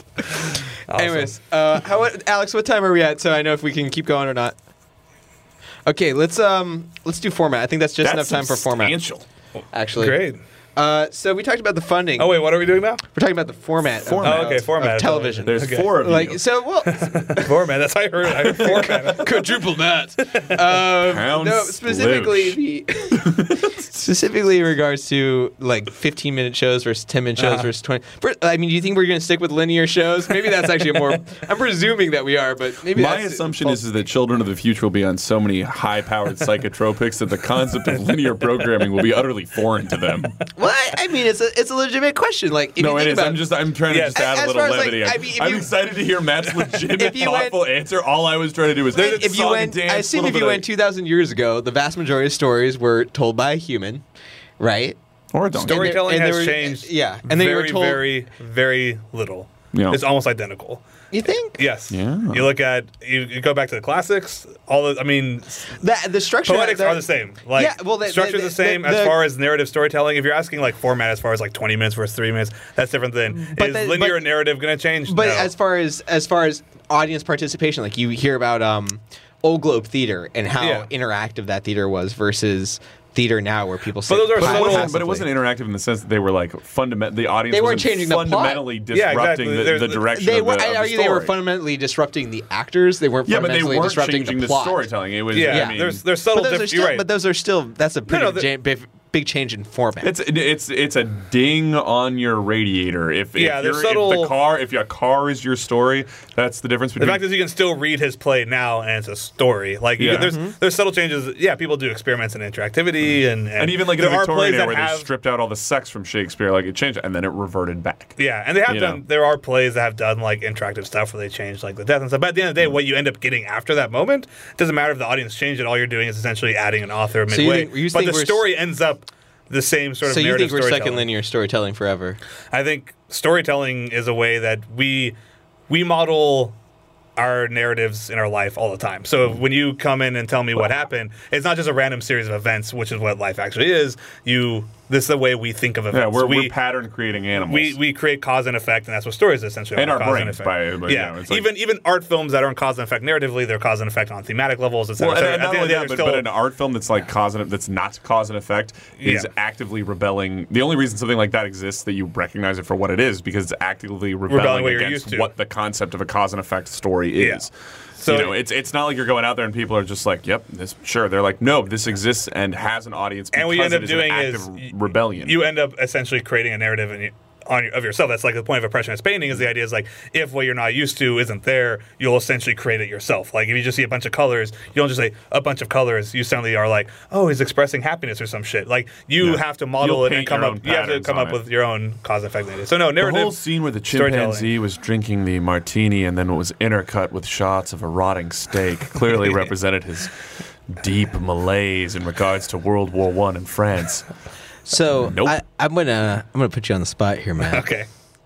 Anyways, uh, how what, Alex? What time are we at? So I know if we can keep going or not. Okay, let's um let's do format. I think that's just That's enough time for format. substantial. Actually, Great. Uh, so we talked about the funding. Oh wait, what are we doing now? We're talking about the format. Format. Of, Oh, okay, format of of television. There's Okay. four of you. like so. Well, Format. That's how I heard. I heard format. quadruple that. Um, Pound no, specifically the specifically in regards to like fifteen minute shows versus ten minute shows Uh-huh. versus twenty. For, I mean, do you think we're going to stick with linear shows? Maybe that's actually a more. I'm presuming that we are, but maybe My that's assumption is, is that children of the future will be on so many high-powered psychotropics that the concept of linear programming will be utterly foreign to them. Well, I, I mean, it's a it's a legitimate question. Like, if No, you it think is. about I'm just I'm trying Yes. to just add As a little far as, like, levity. I I'm, mean, if I'm you- excited to hear Matt's legitimate, If you went- thoughtful answer. All I was trying to do was if you went, I assume if you went two thousand years ago, the vast majority of stories were told by a human, right? or a donkey. Story- Storytelling and they has were- changed. yeah, and they very, were told- very, very little. Yeah. It's almost identical. You think? Yes. Yeah. You look at you, you go back to the classics. All the, I mean, That the structure poetics that- are the same. Like Yeah, well, the- structure's the- the, same the- as the- far as narrative storytelling. If you're asking like format, as far as like twenty minutes versus three minutes, that's different than But is the- linear but- narrative going to change? But No. as far as as far as audience participation, like you hear about um, Old Globe Theater and how Yeah. interactive that theater was versus theater now, where people sit. those are But it, subtle- wasn't, but it wasn't interactive in the sense that they were like fundament. The audience They weren't wasn't changing the plot. fundamentally Yeah, disrupting exactly. the, There's- the direction They of were. the, I of the argue they were story. fundamentally disrupting the actors. They weren't. Yeah, but they fundamentally weren't disrupting changing the, the, plot. storytelling. It was. yeah, I mean, there's there's subtle But those are differences. still. You're right. But those are still. That's a pretty no, the- ja- big, big change in format. It's it's it's a ding on your radiator. If, Yeah, if, there's you're, if subtle- the car if your car is your story, that's the difference The between. fact is, you can still read his play now, and it's a story. Like you Yeah. can, there's there's subtle changes. Yeah, people do experiments in interactivity, and, and and even like in there the are Victorian plays era, that where they have stripped out all the sex from Shakespeare, like it changed, and then it reverted back. yeah, and they have You done. know. There are plays that have done like interactive stuff where they change like the death and stuff. But at the end of the day, what you end up getting after that moment doesn't matter if the audience changed it. All you're doing is essentially adding an author So you midway. think- you but think the we're s- story ends up the same sort of so you narrative think we're stuck in storytelling. linear storytelling forever? I think storytelling is a way that we we model our narratives in our life all the time. So when you come in and tell me what happened, it's not just a random series of events, which is what life actually is. You This is the way we think of events. Yeah, we're, we, we're pattern creating animals. We we create cause and effect, and that's what stories essentially And are. our cause brains, and effect. by- by- yeah, you know, it's like- even even art films that aren't cause and effect narratively, they're cause and effect on thematic levels. Et cetera, Well, et cetera. and, and At not the end only of the that, day, but, they're but an art film that's like cause and that's not cause and effect is Yeah. actively rebelling. The only reason something like that exists that you recognize it for what it is because it's actively rebelling, Rebelling what you're against used to. what the concept of a cause and effect story Yeah. is. So- you know, it's it's not like you're going out there and people are just like, "Yep, this sure." They're like, "No, this exists and has an audience." And what because you end it up is an doing act is of y- rebellion. You end up essentially creating a narrative in, on of yourself. That's like the point of impressionist painting. Is the idea is like if what you're not used to isn't there, you'll essentially create it yourself. Like if you just see a bunch of colors, you don't just say a bunch of colors. You suddenly are like, oh, he's expressing happiness or some shit. Like you Yeah. have to model You'll it and paint come your up. own You have to patterns come on up it. with your own cause and effect narrative. So no the narrative. whole scene where the storytelling. chimpanzee was drinking the martini and then was intercut with shots of a rotting steak clearly represented his deep malaise in regards to World War One in France. So Nope. I, I'm gonna I'm gonna put you on the spot here, man. Okay.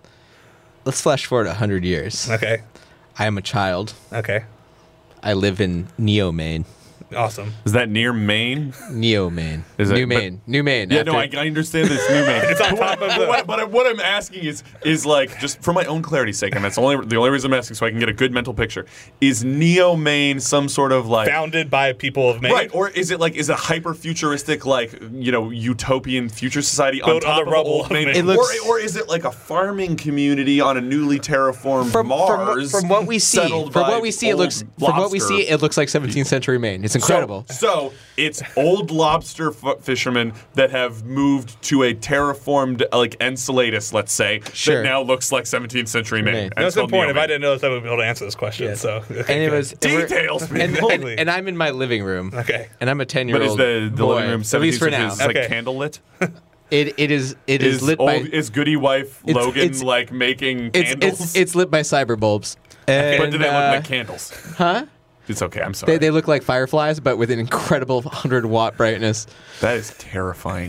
Let's flash forward a hundred years. Okay. I am a child. Okay. I live in Neo Maine. Awesome. Is that near Maine? Neo Maine. Is it- New but- Maine. New Maine. Yeah, after- no, I, I understand this new Maine. It's on top of But the. what, but what I'm asking is, is like, just for my own clarity's sake, and that's the only the only reason I'm asking, so I can get a good mental picture. Is Neo Maine some sort of like Founded by people of Maine. right, or is it like is it hyper futuristic, like you know, utopian future society on Built on top the of rubble old of Maine, Maine. It looks- or, or is it like a farming community on a newly terraformed from, from, Mars? from what we see, settled from by what we see, it old looks from what we lobster? see, it looks like seventeenth century Maine. It's incredible. So, so it's old lobster f- fishermen that have moved to a terraformed, uh, like Enceladus, let's say, Sure. that now looks like seventeenth century Maine. Maine. And That's it's the called point. If I Neo-Maine. didn't know this, I would be able to answer this question. Yeah. So. and it was and we're- Details, man. and, and, Exactly. and I'm in my living room. Okay. And I'm a ten year But is old. the, the boy, living room at least for seventeenth now. century is Okay. like candlelit? It it is it is, Is lit old, by is Goody Wife It's- Logan it's- like making it's candles? it's it's lit by cyber bulbs. And, but do they look uh, like candles? huh? It's okay. I'm sorry. They, they look like fireflies, but with an incredible hundred watt brightness. that is terrifying.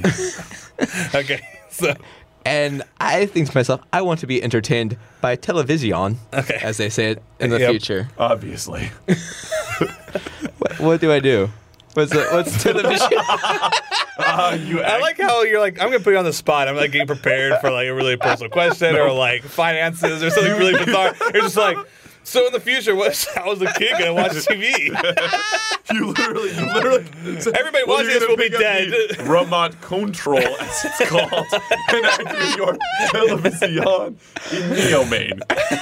Okay. So. And I think to myself, I want to be entertained by television, Okay. as they say it in the Yep. future. Obviously. What, what do I do? What's the, what's television? Uh, you I act- like how you're like, I'm gonna put you on the spot. I'm like getting prepared for like a really personal question or like finances or something really bizarre. You're just like, so in the future, what? How was a kid gonna watch T V? You literally, you literally. Everybody Well, watching you're this gonna will be pick up dead. the Remote control, as it's called, and activate your television in Neo Maine.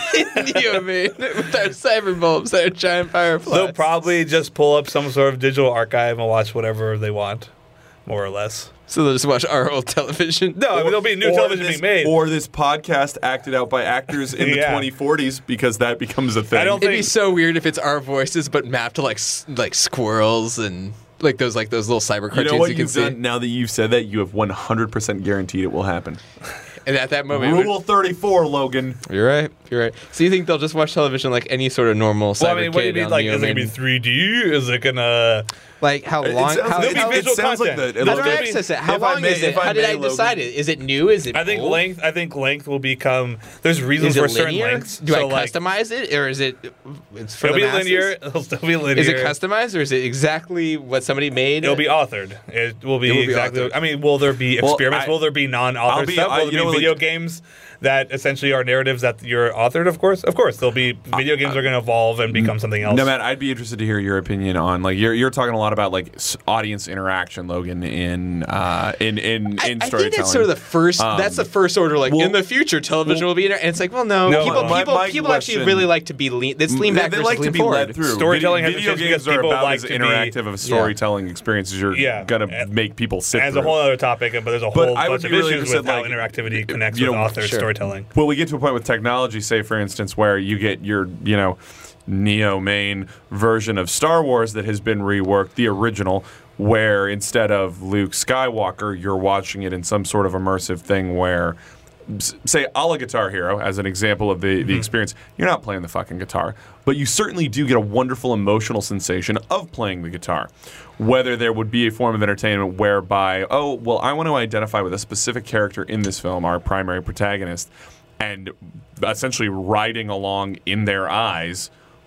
Neo Maine with our cyber bulbs that are giant fireflies. They'll probably just pull up some sort of digital archive and watch whatever they want, more or less. So they'll just watch our old television. No, I mean, there'll be new Or television this- being made. Or this podcast acted out by actors in the Yeah. twenty forties because that becomes a thing. I don't It'd be think- so weird if it's our voices, but mapped to like s- like squirrels and like those like those little cyber you cartoons know what you can you've see. done? Now that you've said that, you have one hundred percent guaranteed it will happen. And at that moment, it would- Rule thirty-four, Logan. you're right. You're right. So you think they'll just watch television like any sort of normal cyber Well, I mean, what do you kid mean? on Like, Neo is it gonna be Maine? three D? Is it gonna? Like how It long? sounds- how, There'll be how, it visual sounds like content. the- how There'll do I be- access it? How if I long may- is it? if I How did may, I decide Logan. it? Is it new? Is it I think old? length. I think length will become. There's reasons Is for it certain linear? lengths. Do so I like, customize it, or is it? It's for It'll the be masses? linear. It'll still be linear. Is it customized, or is it exactly what somebody made? It'll be authored. It will be, It will be exactly. authored. I mean, will there be Well, experiments? I- will there be I'll non-authored be- stuff? I- Will there you be know, video like- games that essentially are narratives that you're authored? Of course, of course, there'll be video games are going to evolve and become something else. No, Matt, I'd be interested to hear your opinion on like you're you're talking a lot about like s- audience interaction, Logan, in uh, in in in I, I storytelling. think that's sort of the first. Um, that's the first order. Like well- in the future, television well- will be. Inter- and it's like, well, no. No, people, my- people, my people actually question- really like to be lean. It's lean they, back they versus like to lean be forward. led through. Storytelling video, has video changed games because are people about like as to be- interactive of a storytelling experience as you're Yeah. gonna And- make people sit And it's through. a whole other topic, but there's a But whole I would bunch of be really issues with interested, how like, interactivity connects you with know, authored sure. storytelling. Well, we get to a point with technology, say for instance, where you get your, you know, Neo Maine version of Star Wars that has been reworked, the original, where instead of Luke Skywalker, you're watching it in some sort of immersive thing where, s- say, a la Guitar Hero, as an example of the, the experience, you're not playing the fucking guitar, but you certainly do get a wonderful emotional sensation of playing the guitar. Whether there would be a form of entertainment whereby, oh, well, I want to identify with a specific character in this film, our primary protagonist, and essentially riding along in their eyes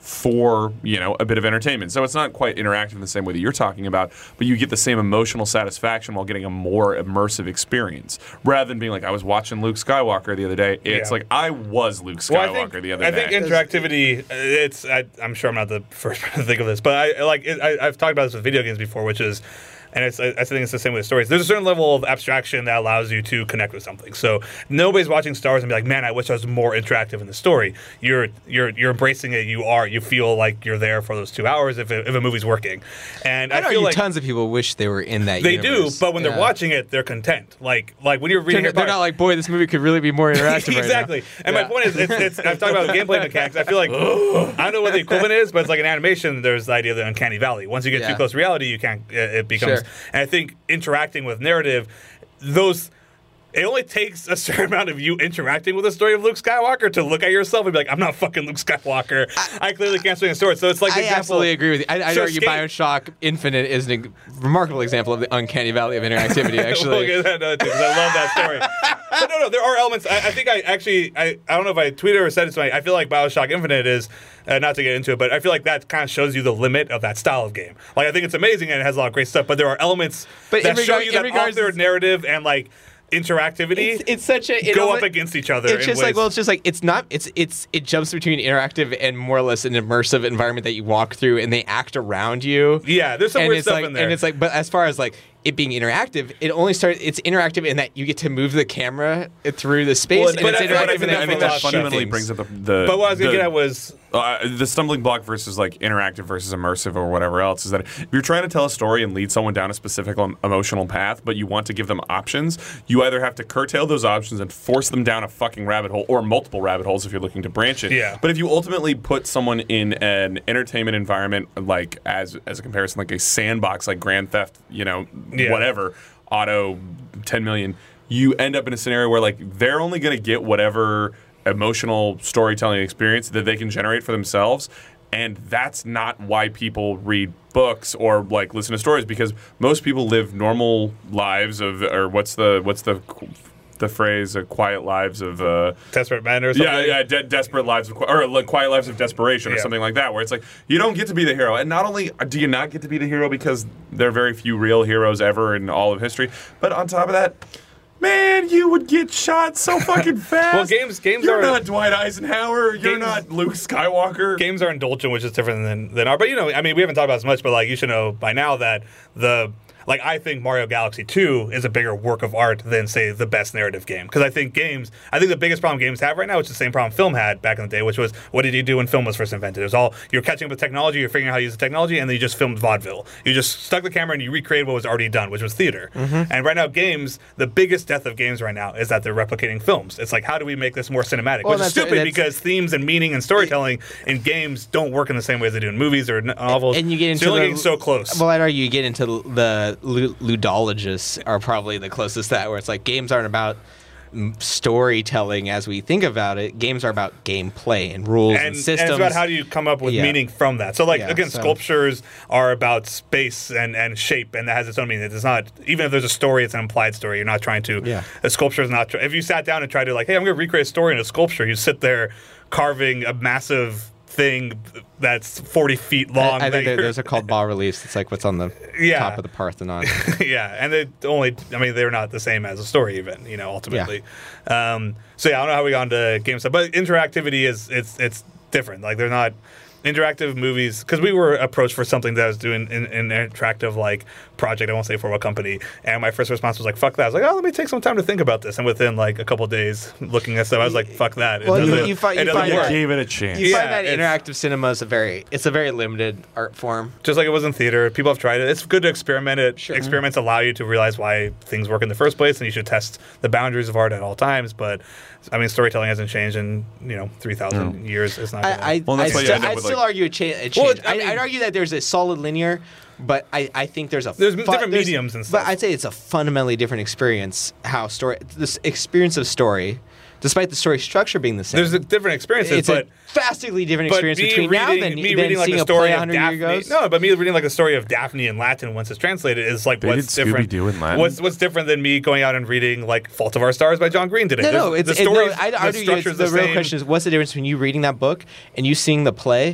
for, you know, a bit of entertainment. So it's not quite interactive in the same way that you're talking about, but you get the same emotional satisfaction while getting a more immersive experience. Rather than being like, I was watching Luke Skywalker the other day, it's Yeah. like, I was Luke Skywalker Well, I think, the other I day. think interactivity. uh, It's. I, I'm sure I'm not the first person to think of this, but I like. It, I, I've talked about this with video games before, which is, and it's, I, I think it's the same with stories. There's a certain level of abstraction that allows you to connect with something. So nobody's watching Star Wars and be like, "Man, I wish I was more interactive in the story." You're you're you're embracing it. You are. You feel like you're there for those two hours if it, if a movie's working. And I'd I feel argue like tons of people wish they were in that. they universe. do, but when Yeah. they're watching it, they're content. Like like when you're reading, They're, Harry they're Potter- not like, boy, this movie could really be more interactive. right now." exactly. And Yeah. my point is, it's, it's, I've talked about gameplay mechanics. I feel like I don't know what the equivalent is, but it's like in animation. There's the idea of the uncanny valley. Once you get Yeah. too close to reality, you can't. It, it becomes. Sure. And I think interacting with narrative, those. It only takes a certain amount of you interacting with the story of Luke Skywalker to look at yourself and be like, I'm not fucking Luke Skywalker. I, I clearly can't swing a sword. So it's like the I example. absolutely agree with you. I, I'd So argue skate- Bioshock Infinite is a remarkable example of the uncanny valley of interactivity, we'll actually. get that another too, 'cause I love that story. But no, no, there are elements. I, I think I actually, I, I don't know if I tweeted or said it to my, I feel like Bioshock Infinite is, uh, not to get into it, but I feel like that kind of shows you the limit of that style of game. Like, I think it's amazing and it has a lot of great stuff, but there are elements But that in show regard- you in that regards author to- narrative and, like, interactivity It's, it's such a it go almo- up against each other. It's in just like ways- well, it's just like it's not it's it's it jumps between interactive and more or less an immersive environment that you walk through and they act around you. Yeah, there's some and weird it's stuff like, in there. And it's like, but as far as like it being interactive, it only starts. It's interactive in that you get to move the camera through the space, Well, and but it's I feel like interactive it's in an that I think Philosophy that that shoot fundamentally things. brings up the, the but what I was going to the- get at was, Uh, the stumbling block versus like interactive versus immersive or whatever else is that if you're trying to tell a story and lead someone down a specific em- emotional path, but you want to give them options, you either have to curtail those options and force them down a fucking rabbit hole or multiple rabbit holes if you're looking to branch it. Yeah. But if you ultimately put someone in an entertainment environment, like as as a comparison, like a sandbox, like Grand Theft, you know, Yeah. whatever, Auto, ten million, you end up in a scenario where like they're only going to get whatever emotional storytelling experience that they can generate for themselves, and that's not why people read books or like listen to stories, because most people live normal lives of, or what's the what's the the phrase, uh, quiet lives of uh Desperate Men or something. yeah yeah de- desperate lives of qui- or like quiet lives of desperation or Yeah. something like that, where it's like you don't get to be the hero, and not only do you not get to be the hero because there are very few real heroes ever in all of history, but on top of that, man, you would get shot so fucking fast. Well, games- games You're are- not Dwight Eisenhower. You're Games- not Luke Skywalker. Games are indulgent, which is different than than our. But you know, I mean, we haven't talked about this much, but like you should know by now that the like I think Mario Galaxy two is a bigger work of art than say the best narrative game, because I think games. I think the biggest problem games have right now, which is the same problem film had back in the day, which was what did you do when film was first invented? It was all you're catching up with technology, you're figuring out how to use the technology, and then you just filmed vaudeville. You just stuck the camera and you recreated what was already done, which was theater. Mm-hmm. And right now, games, the biggest death of games right now is that they're replicating films. It's like, how do we make this more cinematic? Well, which is that's- stupid that's- because themes and meaning and storytelling in games don't work in the same way as they do in movies or novels. And you get into so you're only the- getting so close. Well, I'd argue you get into the lu- ludologists are probably the closest to that, where it's like games aren't about mm, storytelling as we think about it. Games are about gameplay and rules and, and, and systems. it's about how do you come up with Yeah. meaning from that. So, like Yeah, again, so- sculptures are about space and, and shape, and that has its own meaning. It's not even if there's a story, it's an implied story. You're not trying to. Yeah. A sculpture is not. If you sat down and tried to like, hey, I'm going to recreate a story in a sculpture, you sit there carving a massive thing that's forty feet long. I, I that think that you're- those are called bas reliefs. It's like what's on the Yeah. top of the Parthenon. yeah, and they only, I mean, they're not the same as a story, even, you know, ultimately. Um, so yeah, I don't know how we got into game stuff, but interactivity is it's it's different. Like they're not interactive movies, because we were approached for something that I was doing an, an interactive like project. I won't say for what company, and my first response was like, "Fuck that!" I was like, "Oh, let me take some time to think about this." And within like a couple of days, looking at stuff, I was like, "Fuck that!" It Well, you- doesn't- you fi- it you doesn't find You Yeah. work. gave it a chance. You Yeah, find that it's- interactive cinema is a very it's a very limited art form. Just like it was in theater, people have tried it. It's good to experiment it. Sure. Experiments allow you to realize why things work in the first place, and you should test the boundaries of art at all times. But I mean, storytelling hasn't changed in you know three thousand years. It's not. Gonna, I, I, Well, that's I why you still, end up I'd with, still like- argue a, cha- a change. Well, I I mean- I'd argue that there's a solid linear, but I, I think there's a There's fu- different there's- mediums and But stuff. I'd say it's a fundamentally different experience. How story, this experience of story, despite the story structure being the same, There's a different experiences, it's but. a vastly different But experience me between reading, now than, me than reading like seeing the a play story a of hundred Daphne. years ago. No, but me reading like the story of Daphne in Latin once it's translated is like They what's did different. Scooby-Doo in Latin? What's what's different than me going out and reading like Fault of Our Stars by John Green today? No, no, There's- it's the it, no, stories, I'd the argue it's, structure's the, the real same. question is what's the difference between you reading that book and you seeing the play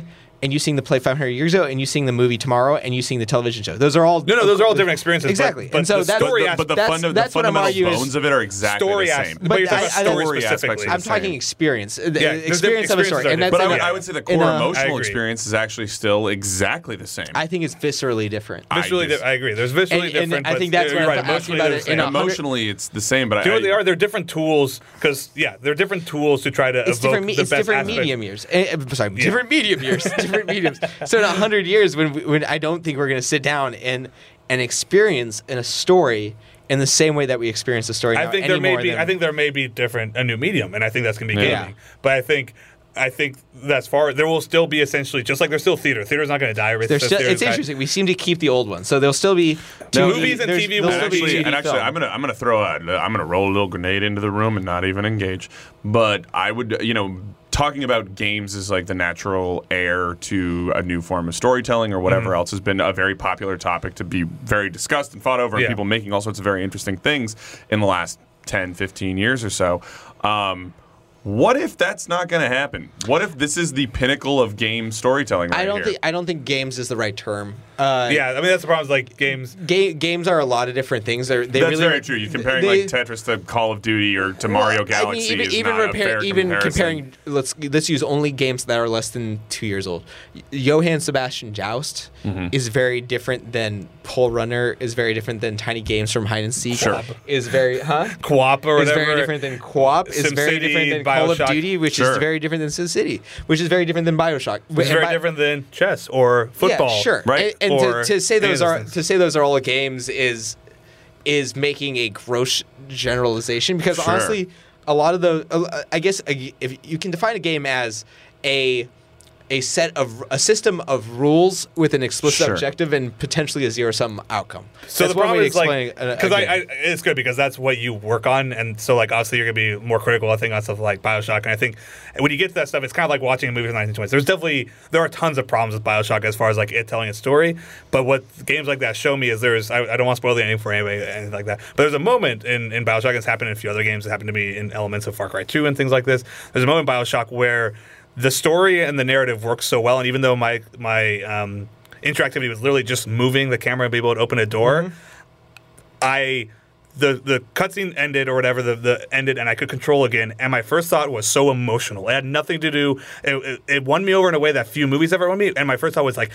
and you seeing the play five hundred years ago, and you seeing the movie tomorrow, and you seeing the television show. Those are all No, no, those are all different experiences. Exactly. But, but And so the that's- story But, but the, That's- funda- the that's what I'm fundamental arguing is bones of it are exactly story the as- same. but, But you're talking I- about I don't- story Story aspects specifically. are I'm the talking same. experience, the Yeah, there's experience of a different story, experiences and are that's But I in would, a- I would say the in core a- emotional I agree. experience is actually still exactly the same. I think it's viscerally different. I Visually, just- di- I agree. There's visually And- and different. I but think that's you're what right. I'm asking Emotionally, about they're it the in same. a hundred- Emotionally, it's the same, but Do you know I, what they are? They're different tools because yeah, they're different tools to try to It's evoke different. Me- the it's best different aspect. medium years. Eh, eh, sorry, different medium years. different mediums. So in a hundred years, when we- when I don't think we're going to sit down and and experience in a story in the same way that we experience the story. I now think there may anymore be. than- I think there may be different a new medium, and I think that's going to be Yeah. gaming. But I think. I think that's far. There will still be essentially just like there's still theater. Theater's not going to die. There's still, it's interesting. We seem to keep the old ones, so there'll still be No, T V movies and there's- T V there'll will still be be- actually, T V and actually, film. I'm gonna I'm gonna throw a I'm gonna roll a little grenade into the room and not even engage. But I would, you know, talking about games as like the natural heir to a new form of storytelling or whatever Mm-hmm. else has been a very popular topic to be very discussed and fought over, and Yeah. people making all sorts of very interesting things in the last ten, fifteen years or so. Um, What if that's not going to happen? What if this is the pinnacle of game storytelling? Right I don't here? think I don't think games is the right term. Uh, Yeah, I mean that's the problem. Is like games. ga- games are a lot of different things. They're, they That's really very true. You're comparing they- like Tetris to Call of Duty or to Mario Well, I mean, Galaxy even is even, not repair- a fair even comparison. comparing. Let's let's use only games that are less than two years old. Johann Sebastian Joust Mm-hmm. is very different than Pole Runner. Is very different than Tiny Games from Hide and Seek. Sure. Is very huh. Co-op or Is whatever. very different than Co-op. Is very SimCity, different than Call of BioShock. Duty, which Sure. is very different than SimCity, which is very different than BioShock. It's very different than chess or football. Yeah, sure. right? And, and Or to, to say any those of those are things. to say those are all games is is making a gross generalization because Sure. honestly, a lot of the uh, I guess uh, if you can define a game as a a set of a system of rules with an explicit Sure. objective and potentially a zero sum outcome. So That's the one problem way to is like explain a- a because I, game. I it's good because that's what you work on, and so like obviously you're gonna be more critical. I think on stuff like Bioshock, and I think when you get to that stuff, it's kind of like watching a movie from the nineteen twenties. There's definitely there are tons of problems with Bioshock as far as like it telling its story. But what games like that show me is there's I, I don't want to spoil the ending for anybody anything like that. But there's a moment in in Bioshock. It's happened in a few other games. It happened to me in elements of Far Cry two and things like this. There's a moment in Bioshock where the story and the narrative works so well, and even though my my um, interactivity was literally just moving the camera and be able to open a door, I the the cutscene ended or whatever the, the ended and I could control again, and my first thought was so emotional. It had nothing to do. It, it, it won me over in a way that few movies ever won me, and my first thought was like,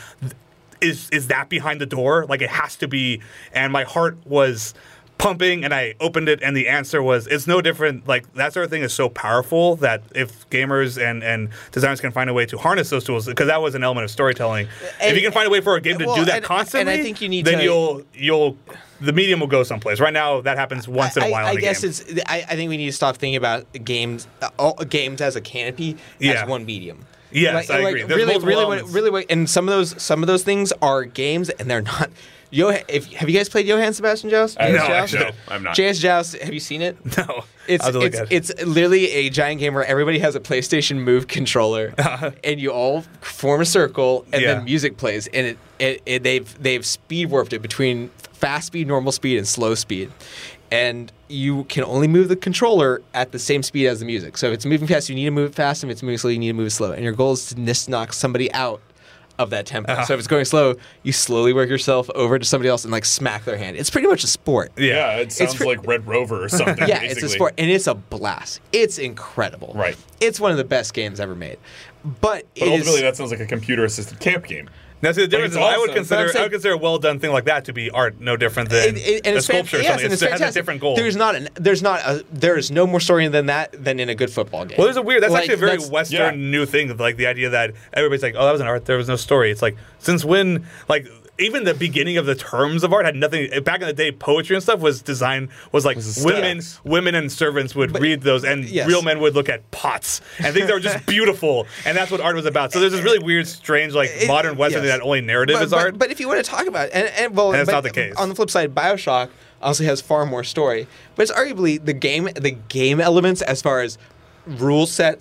is is that behind the door? Like it has to be, and my heart was pumping, and I opened it, and the answer was it's no different. Like that sort of thing is so powerful that if gamers and, and designers can find a way to harness those tools, because that was an element of storytelling. And- if you can find a way for a game to well, do that and- constantly, and I think you need then to- you'll you'll the medium will go someplace. Right now, that happens once in a I, while. I, in a guess game. it's. I, I think we need to stop thinking about games, uh, all, games as a canopy Yeah. as one medium. Yes, I agree. There's really, multiple really, what, elements. really, what, and some of those, some of those things are games, and they're not. Johann, if have you guys played Johann Sebastian Joust? I- J S no, Joust? actually. No, I'm not. J S Joust. Have you seen it? no. It's I'll have to look it's, at it. it's literally a giant game where everybody has a PlayStation Move controller, and you all form a circle, and Yeah. then music plays, and it, it, it they've they've speed warped it between fast speed, normal speed, and slow speed, and you can only move the controller at the same speed as the music. So if it's moving fast, you need to move it fast. If it's moving slow, you need to move it slow. And your goal is to just knock somebody out of that tempo. Uh-huh. So if it's going slow, you slowly work yourself over to somebody else and like smack their hand. It's pretty much a sport. Yeah. it sounds pre- like Red Rover or something. Yeah, basically. it's a sport, and it's a blast. It's incredible. Right. It's one of the best games ever made. But, But it is- ultimately, that sounds like a computer-assisted camp game. Now, see, the difference it's is I would awesome. consider But I'm saying- I would consider a well done thing like that to be art, no different than it- it- and a it's fan- sculpture. or yes, something. and it's it has a fantastic. different goal. There's not an, there's not a, there is no more story than that than in a good football game. Well, there's a weird. That's Like, actually a very that's- Western yeah. new thing. Like the idea that everybody's like, "Oh, that was an art. There was no story." It's like, since when? Like, even the beginning of the terms of art had nothing. Back in the day, poetry and stuff was designed was like Was women, aesthetics. women and servants would read those, and yes. real men would look at pots and think they were just beautiful, and that's what art was about. So there's this really weird, strange, like It- modern Western yes. thing that only narrative but, is but, art. But if you want to talk about it, and, and well, And it's but not the case. On the flip side, BioShock also has far more story, but it's arguably the game, the game elements as far as rule sets,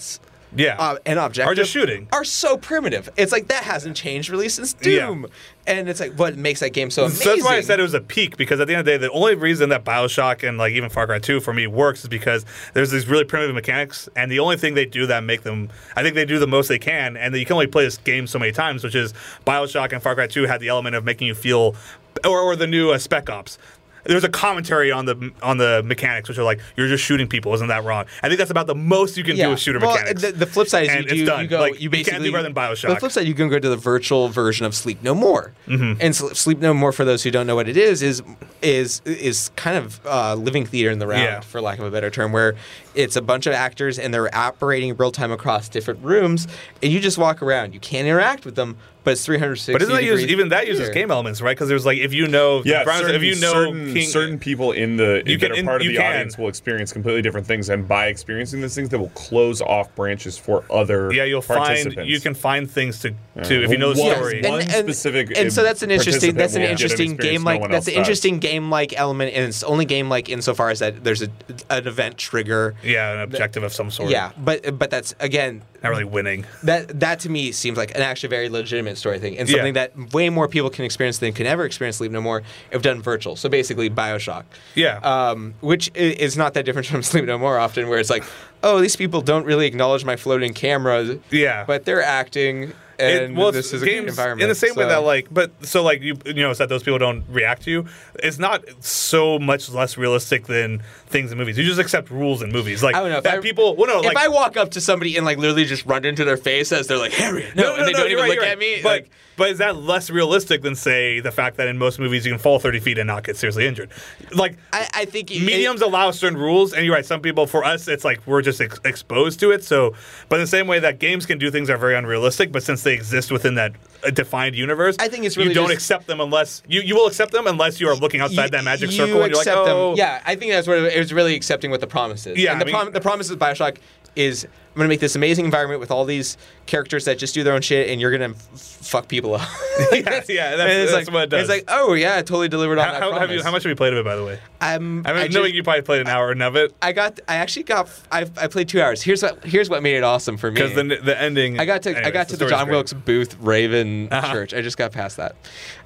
Yeah. uh, and objective Or just shooting. are so primitive. It's like that hasn't changed really since Yeah. Doom. And it's like what makes that game so amazing. So that's why I said it was a peak, because at the end of the day, the only reason that BioShock and like even Far Cry two for me works is because there's these really primitive mechanics, and the only thing they do that make them, I think they do the most they can, and you can only play this game so many times, which is BioShock and Far Cry two had the element of making you feel, or, or the new uh, Spec Ops. There's a commentary on the on the mechanics, which are like, you're just shooting people, isn't that wrong? I think that's about the most you can do with shooter well, mechanics. The, the flip side is And you, it's do, done. you go, Like, you you can't basically do better than BioShock. The flip side, you can go to the virtual version of Sleep No More, mm-hmm. and Sl- Sleep No More, for those who don't know what it is, is is is kind of uh, living theater in the round, Yeah. for lack of a better term, where it's a bunch of actors and they're operating real time across different rooms, and you just walk around. You can't interact with them, but it's three hundred sixty. But isn't that use, degrees even that uses theater. game elements, right? Because there's like, if you know, Yeah, Brian said, certain, if you know certain, King, certain people in the You that can- are part of you the can. audience will experience completely different things, and by experiencing these things, they will close off branches for other yeah, you'll find participants. you can find things to, to if you know the One- story. one specific and so that's an interesting participant that's an will get an interesting experience game no like one that's else an does. interesting game like element, and it's only game like insofar as that there's a an event trigger. Yeah, an objective of some sort. Yeah, but but that's again Not really winning. that that to me seems like an actually very legitimate story thing, and Yeah. something that way more people can experience than can ever experience Sleep No More if done virtual. So basically, BioShock. Yeah. Um, which i- is not that different from Sleep No More often, where it's like, oh, these people don't really acknowledge my floating camera. Yeah. But they're acting. It- And well, this it's is a games great environment. in the same way so- that like, but so like you you know, it's that those people don't react to you. It's not so much less realistic than things in movies. You just accept rules in movies, like I don't know if that I, people. Well, no, if like I walk up to somebody and like literally just run into their face as they're like Harriet, no, and they don't you're even right, look you're at right. me. But like, but is that less realistic than say the fact that in most movies you can fall thirty feet and not get seriously injured? Like I, I think it- mediums allow certain rules, and you're right. Some people, for us, it's like we're just ex- exposed to it. So, but in the same way that games can do things that are very unrealistic, but since they exist within that uh, defined universe, I think it's really you don't just- accept them unless you you will accept them unless you are looking outside you- that magic you circle and you're like, accept them. oh, Yeah, I think that's what it, it was really accepting what the promise is. Yeah, and the, I mean- prom- the promise of BioShock is I'm going to make this amazing environment with all these characters that just do their own shit, and you're going to f- fuck people up. yeah, yeah, that's, And it's that's like, what it does. It's like, oh yeah, I totally delivered on how, that how, promise. have you, how much have you played of it, by the way? I'm, I mean, I knowing just- you probably played an hour of it I got. I actually got. I I played two hours. Here's what. Here's what made it awesome for me. because the the ending. I got to. I anyways, got to the story's John great. Wilkes Booth Raven Uh-huh. Church. I just got past that.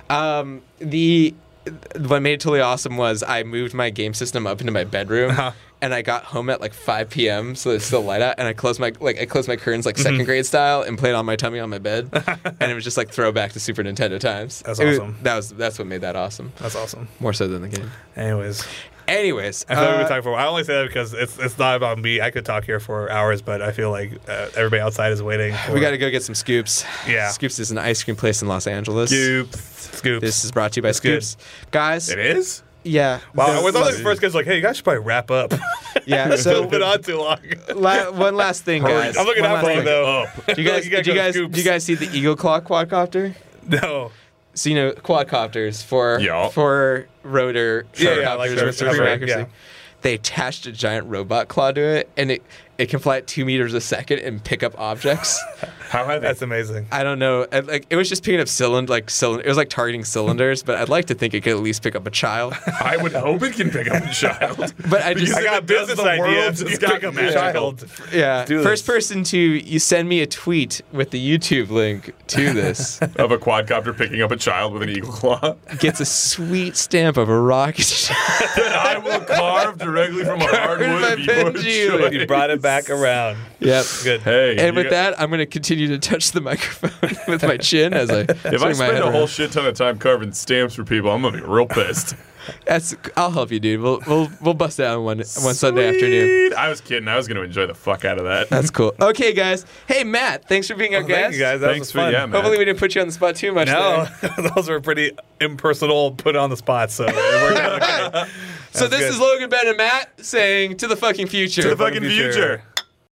Um, the what made it totally awesome was I moved my game system up into my bedroom, Uh-huh. and I got home at like five p.m. so it's still light out, and I closed my like I closed my curtains like second grade style and played on my tummy on my bed, and it was just like throwback to Super Nintendo times. That's It was- awesome. that was that's what made that awesome. That's awesome. More so than the game. Anyways. Anyways, I feel like we've uh, been talking for. I only say that because it's it's not about me. I could talk here for hours, but I feel like uh, everybody outside is waiting. For, we got to go get some Scoops. Yeah. Scoops is an ice cream place in Los Angeles. Scoop. Scoops. This is brought to you by good. Scoops. Guys, It is? yeah. Wow, the- I was always the first guy's like, hey, you guys should probably wrap up. Yeah, It's so been on too long. la- one last thing, guys. I'm looking One out last for you thing. though. Do you guys, You gotta do you go to guys, Scoops. do you guys see the Eagle Claw quadcopter? No. So you know quadcopters for Yeah. for rotor Yeah, yeah, quadcopters like with the- supreme right, accuracy. yeah. They attached a giant robot claw to it, and it it can fly at two meters a second and pick up objects. How have That's amazing. I don't know. It, like it was just picking up cylinder, like cylinder. It was like targeting cylinders, but I'd like to think it could at least pick up a child. I would hope it can pick up a child. But I just I got a it does business the idea. world, You it's pick got up a magical. child. yeah. Do First this. person to you send me a tweet with the YouTube link to this Of a quadcopter picking up a child with an eagle claw. gets a sweet stamp of a rocket ship. That I will carve directly from a hardwood by of your Benji. choice. You brought it back around. Yep. Good. Hey, And you with got- that, I'm going to continue to touch the microphone with my chin as I if I swing my spend head a whole around. shit ton of time carving stamps for people, I'm gonna be real pissed. That's, I'll help you, dude. We'll we'll we'll bust down one one Sunday afternoon. Sweet. I was kidding. I was gonna enjoy the fuck out of that. That's cool. Okay, guys. Hey, Matt. Thanks for being our Well, guest. thank you guys. That Thanks was for fun. yeah, man. Hopefully, we didn't put you on the spot too much. No, there. those were pretty impersonal, put on the spot. So it worked out okay. So That's this good. is Logan, Ben, and Matt saying to the fucking future. to the fucking fucking future. future.